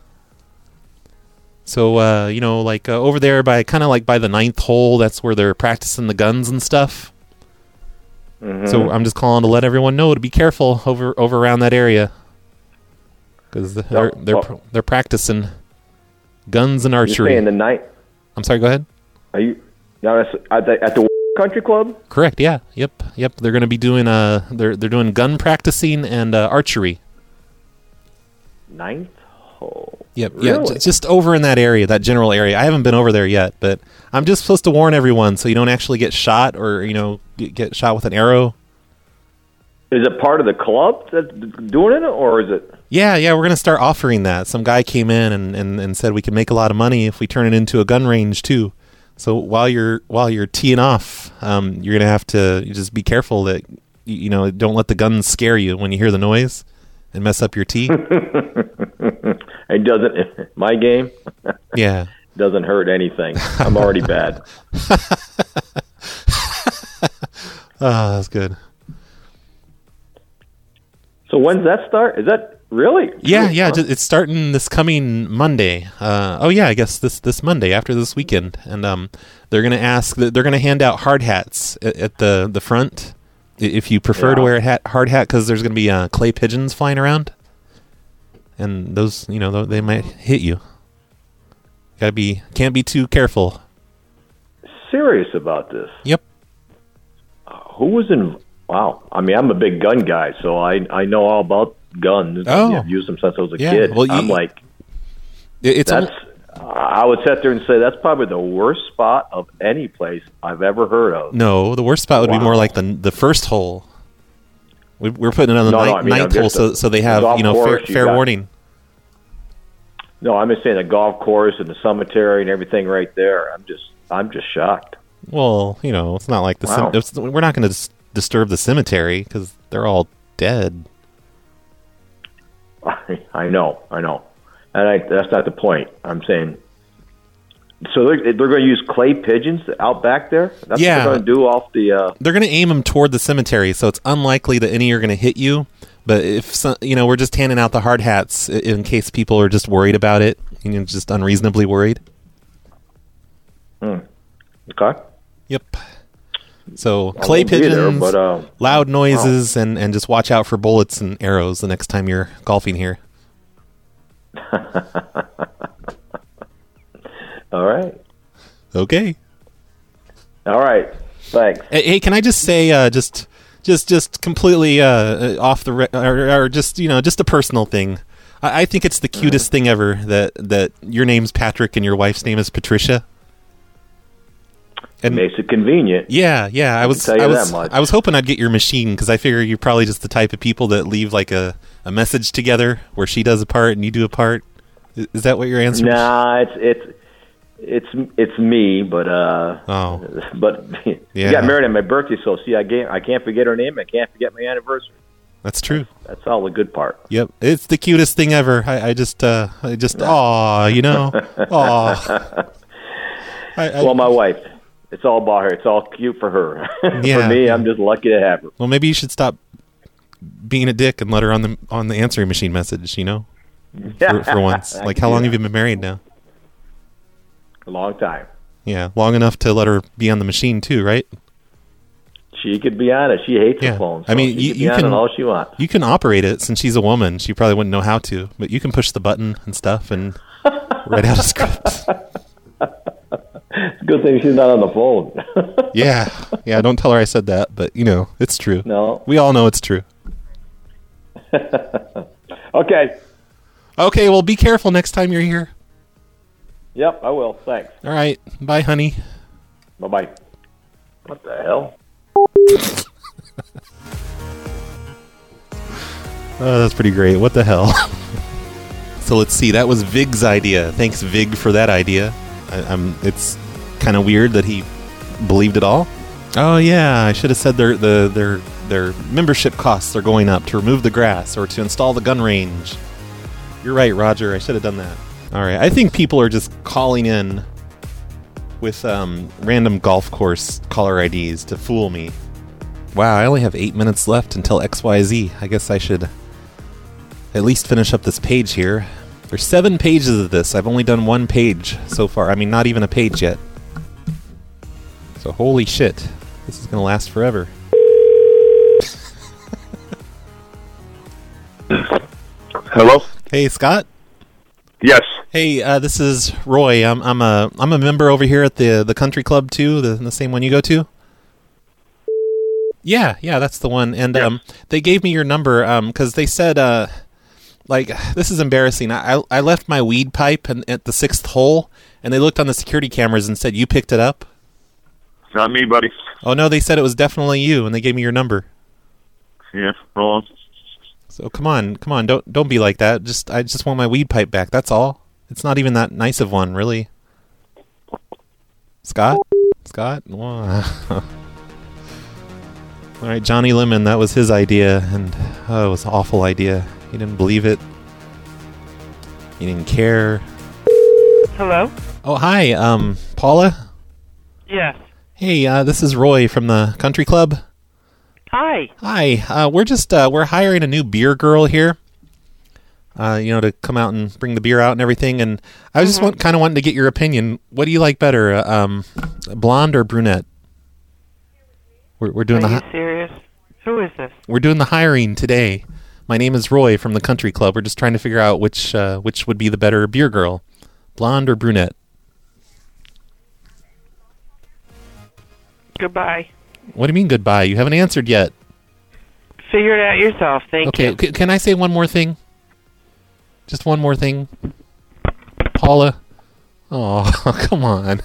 So, uh, you know, like uh, over there by kind of like by the ninth hole, that's where they're practicing the guns and stuff. Mm-hmm. So I'm just calling to let everyone know to be careful over over around that area. Because they're, they're, well, they're practicing guns and archery. You're saying the night? I'm sorry, go ahead. Are you now at the, at the country club? Correct. Yeah. Yep. Yep. They're going to be doing uh they're they're doing gun practicing and uh, archery. Ninth hole. Yep. Really? Yeah. J- just over in that area, that general area. I haven't been over there yet, but I'm just supposed to warn everyone so you don't actually get shot or you know get, get shot with an arrow. Is it part of the club that's doing it, or is it? Yeah, yeah, we're going to start offering that. Some guy came in and, and, and said we can make a lot of money if we turn it into a gun range too. So while you're while you're teeing off, um, you're going to have to just be careful that you, you know don't let the guns scare you when you hear the noise and mess up your tee. It doesn't. My game. Yeah. Doesn't hurt anything. I'm already bad. Oh, that's good. So when's that start? Is that really? Yeah, yeah. Huh? It's starting this coming Monday. Uh, oh yeah, I guess this this Monday after this weekend, and um, they're gonna ask. They're gonna hand out hard hats at, at the the front if you prefer yeah. to wear a hat, hard hat, because there's gonna be uh, clay pigeons flying around, and those you know they might hit you. Gotta be can't be too careful. Serious about this? Yep. Uh, who was in? Wow. I mean, I'm a big gun guy, so I I know all about guns. Oh. I've used them since I was a yeah. kid. Well, you, I'm like, it's that's. Al- I would sit there and say that's probably the worst spot of any place I've ever heard of. No, the worst spot would wow. be more like the the first hole. We, we're putting it on the no, ninth, no, I mean, ninth hole, so so they have you know fair, fair got, warning. No, I'm just saying the golf course and the cemetery and everything right there. I'm just I'm just shocked. Well, you know, it's not like the wow. c- it's, we're not going to dis- disturb the cemetery because they're all dead. I, I know, I know, and I, that's not the point. I'm saying, so they're, they're going to use clay pigeons out back there. That's yeah. what they're going to do off the. Uh... They're going to aim them toward the cemetery, so it's unlikely that any are going to hit you. But if some, you know, we're just handing out the hard hats in case people are just worried about it, you know, just unreasonably worried. Hmm. Okay. Yep. So clay pigeons, there, but, uh, loud noises, wow. and, and just watch out for bullets and arrows the next time you're golfing here. All right. Okay. All right. Thanks. Hey, hey can I just say, uh, just, just, just completely uh, off the, re- or, or just, you know, just a personal thing. I, I think it's the cutest mm-hmm. thing ever that that your name's Patrick and your wife's name is Patricia. It makes it convenient. Yeah, yeah. I, I was, I was, I was hoping I'd get your machine because I figure you're probably just the type of people that leave like a, a message together where she does a part and you do a part. Is that what your answer? Nah, it's it's it's it's me, but uh, oh, but yeah. You got married on my birthday, so see, I can't I can't forget her name. I can't forget my anniversary. That's true. That's, that's all the good part. Yep, it's the cutest thing ever. I, I just, uh, I just, aw, you know, aw. I, I, well, my wife. It's all about her. It's all cute for her. Yeah. For me, I'm just lucky to have her. Well, maybe you should stop being a dick and let her on the on the answering machine message, you know? For, for once. Like, how long have you been married now? A long time. Yeah, long enough to let her be on the machine, too, right? She could be on it. She hates yeah. the phone. So I mean, she you, can, you be can on it all she wants. You can operate it. Since she's a woman, she probably wouldn't know how to. But you can push the button and stuff and write out a script. Good thing she's not on the phone. yeah, yeah. Don't tell her I said that, but you know it's true. No, we all know it's true. Okay. Okay. Well, be careful next time you're here. Yep, I will. Thanks. All right. Bye, honey. Bye bye. What the hell? Oh, that's pretty great. What the hell? So let's see. That was Vig's idea. Thanks, Vig, for that idea. I, I'm. It's kind of weird that he believed it all. Oh yeah, I should have said their the their their membership costs are going up to remove the grass or to install the gun range. You're right, Roger. I should have done that. All right. I think people are just calling in with um, random golf course caller I Ds to fool me. Wow, I only have eight minutes left until X Y Z. I guess I should at least finish up this page here. There's seven pages of this. I've only done one page so far. I mean, not even a page yet. So holy shit. This is going to last forever. Hello? Hey, Scott? Yes. Hey, uh, this is Roy. I'm I'm a I'm a member over here at the the country club too, the the same one you go to. Yeah, yeah, that's the one. And um, they gave me your number um because they said uh, like this is embarrassing. I I left my weed pipe in, at the sixth hole, and they looked on the security cameras and said you picked it up. Not me, buddy. Oh no, they said it was definitely you, and they gave me your number. Yeah, roll on. So come on, come on, don't don't be like that. Just I just want my weed pipe back. That's all. It's not even that nice of one, really. Scott? Scott? Wow. All right, Johnny Lemon, that was his idea, and oh, it was an awful idea. He didn't believe it. He didn't care. Hello? Oh, hi, um, Paula? Yes. Hey, uh, this is Roy from the country club. Hi. Hi, uh, we're just, uh, we're hiring a new beer girl here. Uh, you know, to come out and bring the beer out and everything, and I was just want, kind of wanting to get your opinion. What do you like better, uh, um, blonde or brunette? We're, we're doing Are the. you serious? Who is this? We're doing the hiring today. My name is Roy from the country club. We're just trying to figure out which uh, which would be the better beer girl, blonde or brunette. Goodbye. What do you mean goodbye? You haven't answered yet. Figure it out yourself. Thank okay, you. Okay, c- can I say one more thing? Just one more thing. Paula. Oh, come on.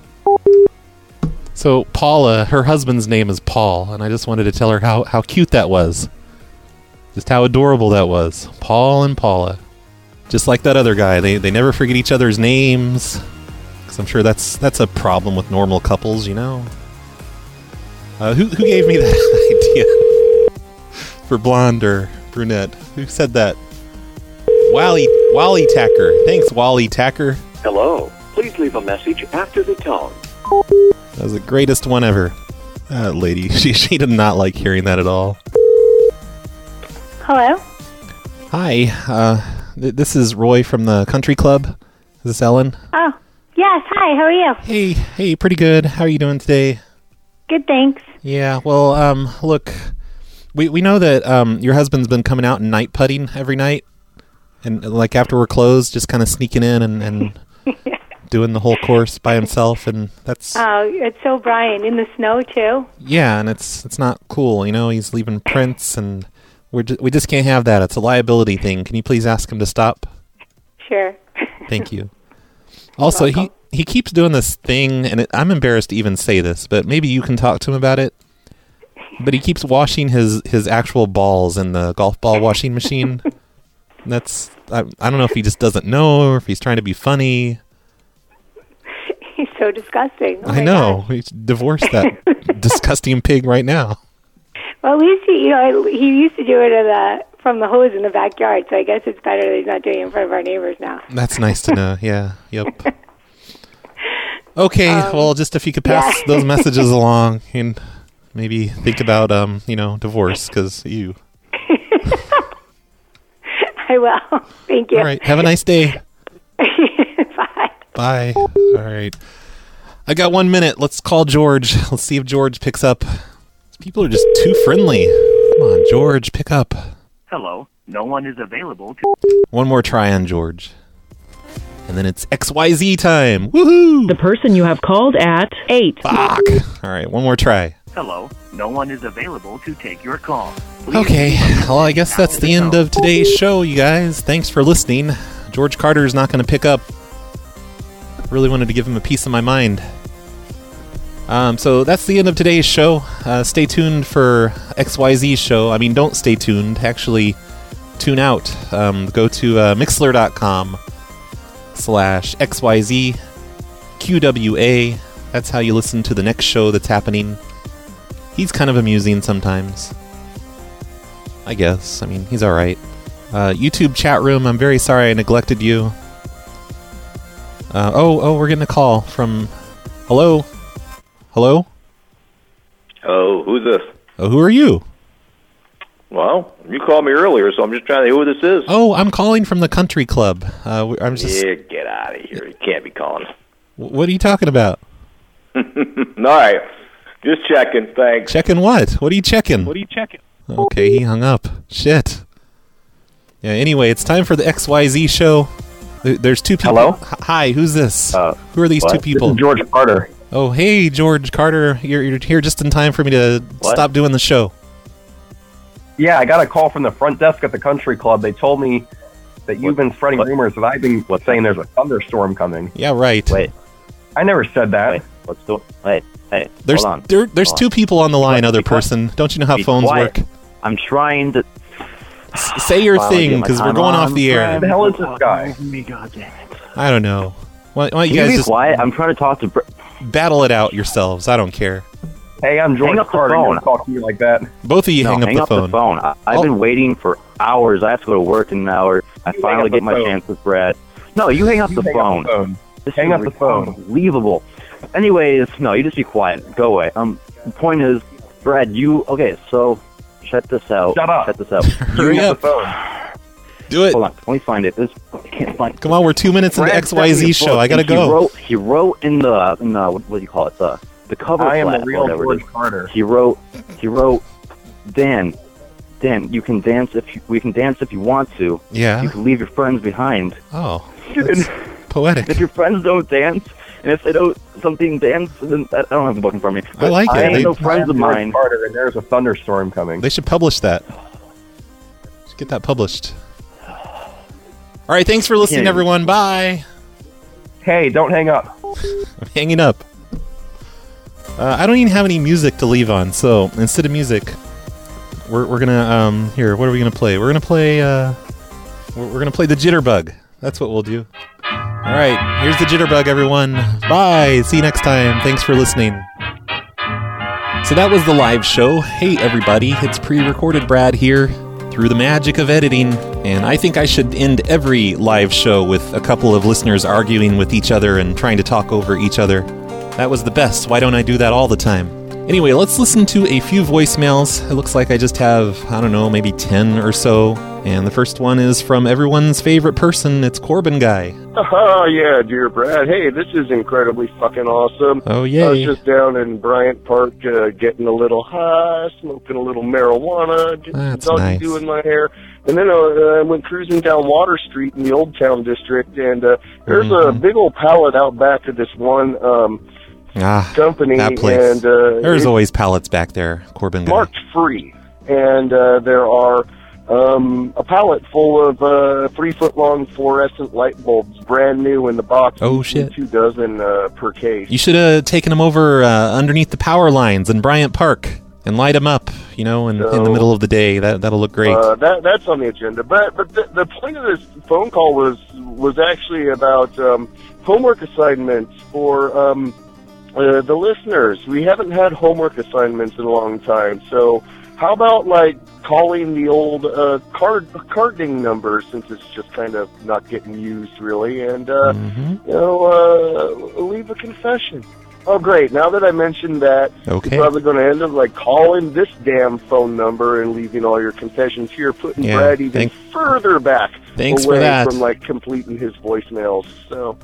So, Paula, her husband's name is Paul, and I just wanted to tell her how, how cute that was. Just how adorable that was. Paul and Paula. Just like that other guy. They they never forget each other's names. Because I'm sure that's that's a problem with normal couples, you know? Uh, who, who gave me that idea? For blonde or brunette? Who said that? Wally Wally Tacker. Thanks, Wally Tacker. Hello. Please leave a message after the tone. That was the greatest one ever. That lady, she she did not like hearing that at all. Hello? Hi, uh, th- this is Roy from the country club. Is this Ellen? Oh, yes. Hi, how are you? Hey, hey, pretty good. How are you doing today? Good, thanks. Yeah, well, um, look, we we know that um your husband's been coming out and night putting every night. And like after we're closed, just kind of sneaking in and, and doing the whole course by himself, and that's Oh, it's so Brian in the snow too. yeah, and it's it's not cool, you know. He's leaving prints, and we ju- we just can't have that. It's a liability thing. Can you please ask him to stop? Sure. Thank you. Also, he he keeps doing this thing, and it, I'm embarrassed to even say this, but maybe you can talk to him about it. But he keeps washing his his actual balls in the golf ball washing machine. That's I, I don't know if he just doesn't know or if he's trying to be funny. He's so disgusting. Oh I my know. gosh. We should divorce that disgusting pig right now. Well, at least he, you know, he used to do it in the, from the hose in the backyard, so I guess it's better that he's not doing it in front of our neighbors now. That's nice to know. Yeah. Yep. Okay. Um, well, just if you could pass yeah. those messages along and maybe think about um you know divorce because you. I will. Thank you. All right. Have a nice day. Bye. Bye. All right. I got one minute. Let's call George. Let's see if George picks up. People are just too friendly. Come on, George, pick up. Hello. No one is available to... One more try on George. And then it's X Y Z time. Woohoo! The person you have called at eight. Fuck. All right, one more try. Hello. No one is available to take your call. Please Okay, well, I guess that's the end of today's show, you guys. Thanks for listening. George Carter's not going to pick up. Really wanted to give him a piece of my mind. Um, so that's the end of today's show. Uh, stay tuned for X Y Z show. I mean, don't stay tuned. Actually, tune out. Um, go to uh, mixler.com slash XYZ QWA. That's how you listen to the next show that's happening. He's kind of amusing sometimes. I guess. I mean, he's alright. Uh, YouTube chat room, I'm very sorry I neglected you. Uh, oh, oh, we're getting a call from... Hello? Hello? Oh, who's this? Oh, who are you? Well, you called me earlier, so I'm just trying to know who this is. Oh, I'm calling from the country club. Uh, we- I'm just... Yeah, get out of here. You can't be calling. What are you talking about? All right. Just checking. Thanks. Checking what? What are you checking? What are you checking? Okay, he hung up. Shit. Yeah, anyway, it's time for the X Y Z show. There- There's two people. Hello? H- Hi, who's this? Uh, Who are these what? two people? This is George Carter. Oh, hey, George Carter. You're, you're here just in time for me to What? stop doing the show. Yeah, I got a call from the front desk at the country club. They told me that you've been spreading rumors that I've been saying there's a thunderstorm coming. Yeah, right. Wait. I never said that. Wait, let's do it. Wait, hey, There's hold on. there, there's Hold two on. people on the line, Be other quiet. person. Don't you know how Be phones quiet. work? I'm trying to... S- say your Finally thing, get my because we're time going on. off the air. I'm Who the hell is this guy? Me, God damn it. I don't know. Why, why don't you Can guys you be just quiet? I'm trying to talk to... Br- battle it out yourselves? I don't care. Hey, I'm George Hang up the Carter. You phone. don't talk to me like that. Both of you no, hang up hang the up phone. the phone. I, I've Oh. been waiting for hours. I have to go to work in an hour. I You hang finally up the get my phone. chance with Brad. No, you hang up You the hang up phone. the phone. This Hang is up the phone. Unbelievable. Anyways, no, you just be quiet. Go away. Um, the point is, Brad, you... Okay, so... Check this out. Shut up. Check this out. Hurry Hang up. up the phone. Do it. Hold on. Let me find it. This, I can't find Come on, we're two minutes into Brad X Y sent me Z a show. book, I gotta and he go. Wrote, he wrote in the... In the what, what do you call it? The, the cover I am flap the or real whatever it George is. Carter. He wrote... He wrote... Dan... Dan, you can dance if you, we can dance if you want to. Yeah. You can leave your friends behind. Oh, And that's poetic. if your friends don't dance, and if they don't something dance, then I I don't have the book in front of me. I like I it. have They- no friends of George mine. Carter, and there's a thunderstorm coming. They should publish that. Should get that published. All right, thanks for listening, Yeah. everyone. Bye. Hey, don't hang up. I'm hanging up. Uh, I don't even have any music to leave on, so instead of music, we're we're gonna um here. What are we gonna play? We're gonna play uh we're, we're gonna play the Jitterbug. That's what we'll do. All right, here's the Jitterbug, everyone. Bye. See you next time. Thanks for listening. So that was the live show. Hey, everybody, it's pre-recorded Brad here through the magic of editing, and I think I should end every live show with a couple of listeners arguing with each other and trying to talk over each other. That was the best. Why don't I do that all the time? Anyway, let's listen to a few voicemails. It looks like I just have, I don't know, maybe ten or so. And the first one is from everyone's favorite person. It's Corbin Guy. Oh, yeah, dear Brad. Hey, this is incredibly fucking awesome. Oh, I yay. was just down in Bryant Park uh, getting a little high, smoking a little marijuana, just That's doggy nice. doing my hair. And then uh, I went cruising down Water Street in the Old Town District, and uh, there's a Mhm. big old pallet out back of this one um, Ah, company, that place. and uh, There's it's always pallets back there, Corbin Guy. marked free. And uh, there are um, a pallet full of uh, three-foot-long fluorescent light bulbs, brand new in the box. Oh, shit. Two dozen uh, per case. You should have taken them over uh, underneath the power lines in Bryant Park and light them up, you know, in, in the So- middle of the day. That, that'll look great. Uh, that that's on the agenda. But but the, the point of this phone call was was actually about um, homework assignments for um, uh, the listeners. We haven't had homework assignments in a long time. So how about like calling the old uh, card carding number, since it's just kind of not getting used really, and uh, Mm-hmm. you know uh, leave a confession. Oh, great. Now that I mentioned that, Okay. you're probably going to end up like calling this damn phone number and leaving all your confessions here, putting Yeah, Brad even thank- further back Thanks for away that. from like completing his voicemails. So,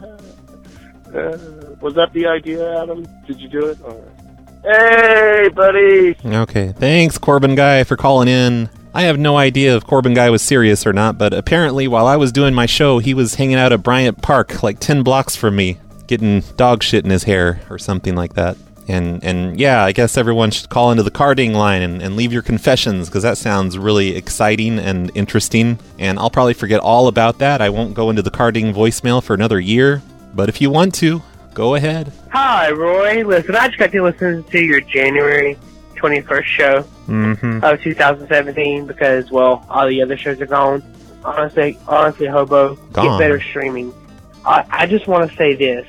uh, was that the idea, Adam? Did you do it? All right. Hey, buddy. Okay. Thanks, Corbin Guy, for calling in. I have no idea if Corbin Guy was serious or not, but apparently while I was doing my show, he was hanging out at Bryant Park, like ten blocks from me, getting dog shit in his hair or something like that. And and yeah, I guess everyone should call into the carding line and, and leave your confessions, because that sounds really exciting and interesting. And I'll probably forget all about that. I won't go into the carding voicemail for another year. But if you want to, go ahead. Hi, Roy. Listen, I just got to listen to your January twenty-first show Mm-hmm. of two thousand seventeen because, well, all the other shows are gone. Honestly, honestly, Hobo, Gone. get better streaming. I, I just want to say this.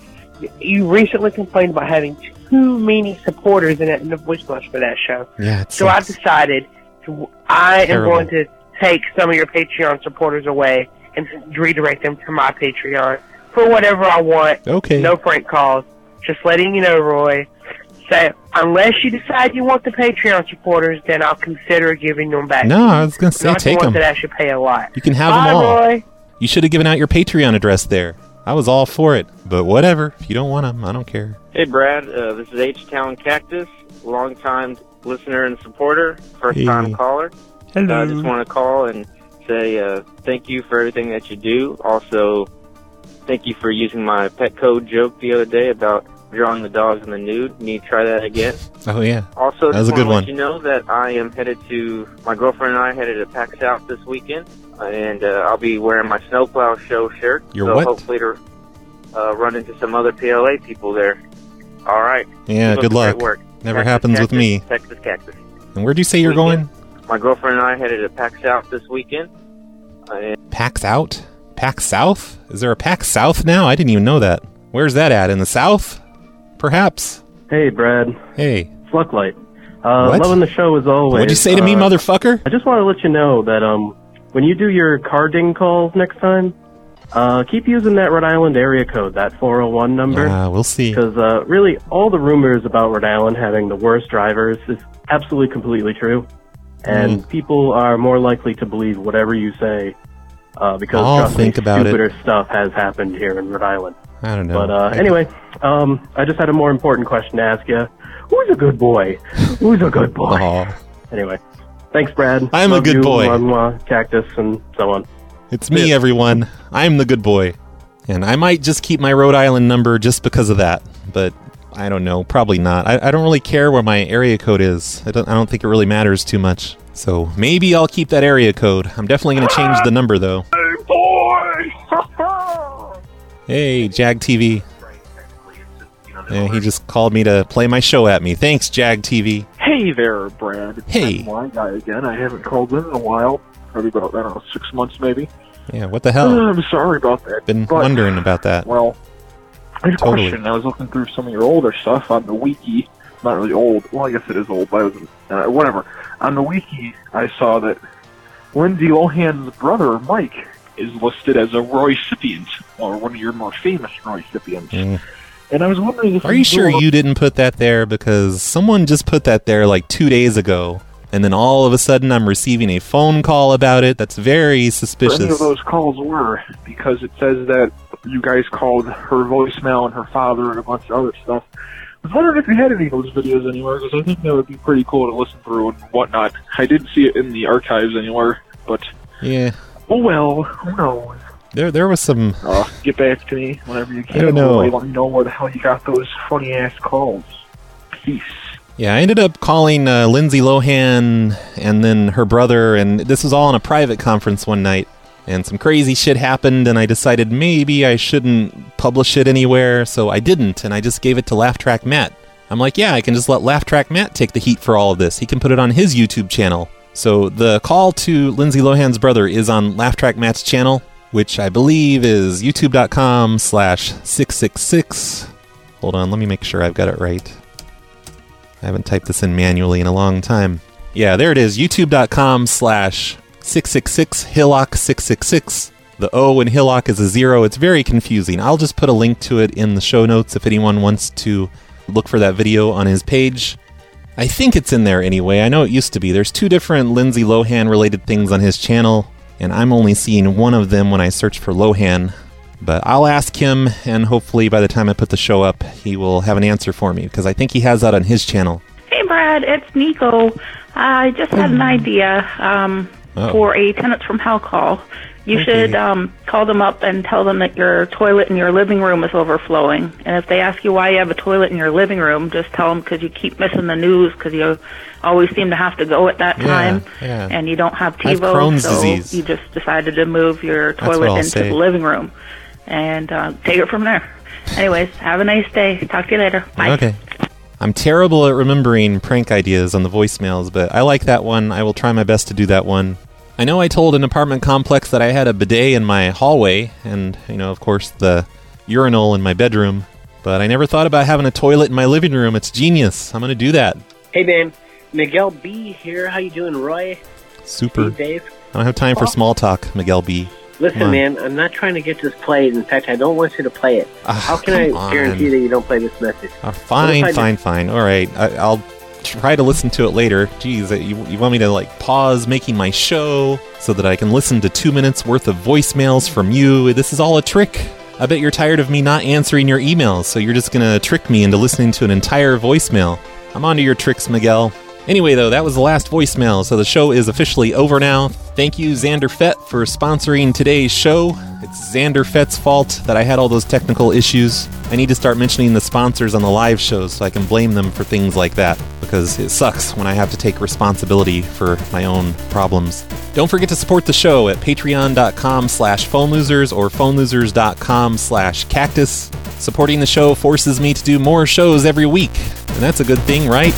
You recently complained about having too many supporters in, that, in the voicemails for that show. Yeah, it So I sucks. decided to, I Terrible. am going to take some of your Patreon supporters away and redirect them to my Patreon for whatever I want. Okay. No prank calls. Just letting you know, Roy. So, unless you decide you want the Patreon supporters, then I'll consider giving them back. No, I was gonna say Not take the ones them. that actually pay a lot. You can have Bye, them all. Roy. You should have given out your Patreon address there. I was all for it. But whatever. If you don't want them, I don't care. Hey, Brad. Uh, this is H-Town Cactus, longtime listener and supporter, first-time Hey. caller. Hello. Uh, I just want to call and say uh, thank you for everything that you do. Also, thank you for using my pet code joke the other day about drawing the dogs in the nude. You need to try that again. Oh, yeah. Also, That was just a good want one. to let you know that I am headed to, my girlfriend and I headed to PAX South this weekend, and uh, I'll be wearing my Snowplow Show shirt. Your so what? hopefully to uh, run into some other P L A people there. All right. Yeah, Keep up good the great luck. work. Never Texas happens with Cactus, me. Texas Cactus. And where'd you say you're going? My girlfriend and I headed to PAX South this weekend. Uh, and PAX Out? PAX South? Is there a PAX South now? I didn't even know that. Where's that at? In the South? Perhaps? Hey, Brad. Hey. Slucklight. Uh, What? loving the show as always. What'd you say to me, Uh, motherfucker? I just want to let you know that um, when you do your carding calls next time, uh, keep using that Rhode Island area code, that four oh one number. Ah, we'll see. Because uh, really, all the rumors about Rhode Island having the worst drivers is absolutely completely true. And Mm. people are more likely to believe whatever you say uh, because I'll trust me, think about it. stupider stuff has happened here in Rhode Island. I don't know. But uh, I- anyway, um, I just had a more important question to ask you. Who's a good boy? Who's a good boy? Aw. Anyway, thanks, Brad. I'm a Love good you, boy. um, uh, Cactus and so on. It's me, everyone. I'm the good boy. And I might just keep my Rhode Island number just because of that. But I don't know. Probably not. I, I don't really care where my area code is. I don't, I don't think it really matters too much. So maybe I'll keep that area code. I'm definitely going to change the number, though. Hey, Jag T V. Yeah, he just called me to play my show at me. Thanks, Jag T V. Hey there, Brad. Hey. I'm my guy again. I haven't called in in a while. Probably about, I don't know, six months maybe. Yeah, what the hell? Uh, I'm sorry about that. Been but, wondering about that. Well, I had a Totally. question. I was looking through some of your older stuff on the wiki. Not really old. Well, I guess it is old, but I was, uh, whatever. On the wiki, I saw that Lindsay Lohan's brother, Mike, is listed as a Roycipient, or one of your more famous Roycipients. Mm. And I was wondering if Are you sure you didn't put that there? Because someone just put that there like two days ago, and then all of a sudden I'm receiving a phone call about it. That's very Any of suspicious. those calls were, because it says that you guys called her voicemail and her father and a bunch of other stuff. I was wondering if you had any of those videos anywhere, because I think that would be pretty cool to listen through and whatnot. I didn't see it in the archives anywhere, but Yeah, oh well, who knows? there there was some. Uh, get back to me whenever you can. I don't know. Let me know where the hell you got those funny ass calls. Peace. Yeah, I ended up calling uh, Lindsay Lohan and then her brother, and this was all in a private conference one night. And some crazy shit happened, and I decided maybe I shouldn't publish it anywhere, so I didn't, and I just gave it to Laugh Track Matt. I'm like, yeah, I can just let Laugh Track Matt take the heat for all of this. He can put it on his YouTube channel. So the call to Lindsay Lohan's brother is on Laugh Track Matt's channel, which I believe is youtube.com slash 666. Hold on, let me make sure I've got it right. I haven't typed this in manually in a long time. Yeah, there it is, youtube.com slash 666 Hillock six six six. The O in Hillock is a zero. It's very confusing. I'll just put a link to it in the show notes if anyone wants to look for that video on his page. I think it's in there anyway. I know it used to be. There's two different Lindsay Lohan related things on his channel, and I'm only seeing one of them when I search for Lohan. But I'll ask him, and hopefully by the time I put the show up, he will have an answer for me, because I think he has that on his channel. Hey, Brad, it's Nico. I just had an idea um, Oh. for a Tenants from Hell call. You Okay. should um, call them up and tell them that your toilet in your living room is overflowing. And if they ask you why you have a toilet in your living room, just tell them because you keep missing the news because you always seem to have to go at that Yeah, time. yeah. And you don't have I have TiVo, Crohn's so disease. you just decided to move your That's what toilet I'll into say. the living room. And uh, take it from there. Anyways, have a nice day. Talk to you later. Bye. Okay. I'm terrible at remembering prank ideas on the voicemails, but I like that one. I will try my best to do that one. I know I told an apartment complex that I had a bidet in my hallway, and, you know, of course, the urinal in my bedroom, but I never thought about having a toilet in my living room. It's genius. I'm going to do that. Hey, man. Miguel B. here. How you doing, Roy? Super. Hey, Dave. I don't have time for small talk, Miguel B. Listen, Come on. man, I'm not trying to get this played. In fact, I don't want you to play it. How can I come on. guarantee that you don't play this message? Uh, What fine, if I fine, fine. All right. I, I'll try to listen to it later. Jeez, uh, you, you want me to, like, pause making my show so that I can listen to two minutes worth of voicemails from you? This is all a trick. I bet you're tired of me not answering your emails, so you're just going to trick me into listening to an entire voicemail. I'm onto your tricks, Miguel. Anyway, though, that was the last voicemail, so the show is officially over now. Thank you, Xander Fett, for sponsoring today's show. It's Xander Fett's fault that I had all those technical issues. I need to start mentioning the sponsors on the live shows so I can blame them for things like that, because it sucks when I have to take responsibility for my own problems. Don't forget to support the show at patreon.com slash phone losers or phonelosers.com slash cactus. Supporting the show forces me to do more shows every week, and that's a good thing, right?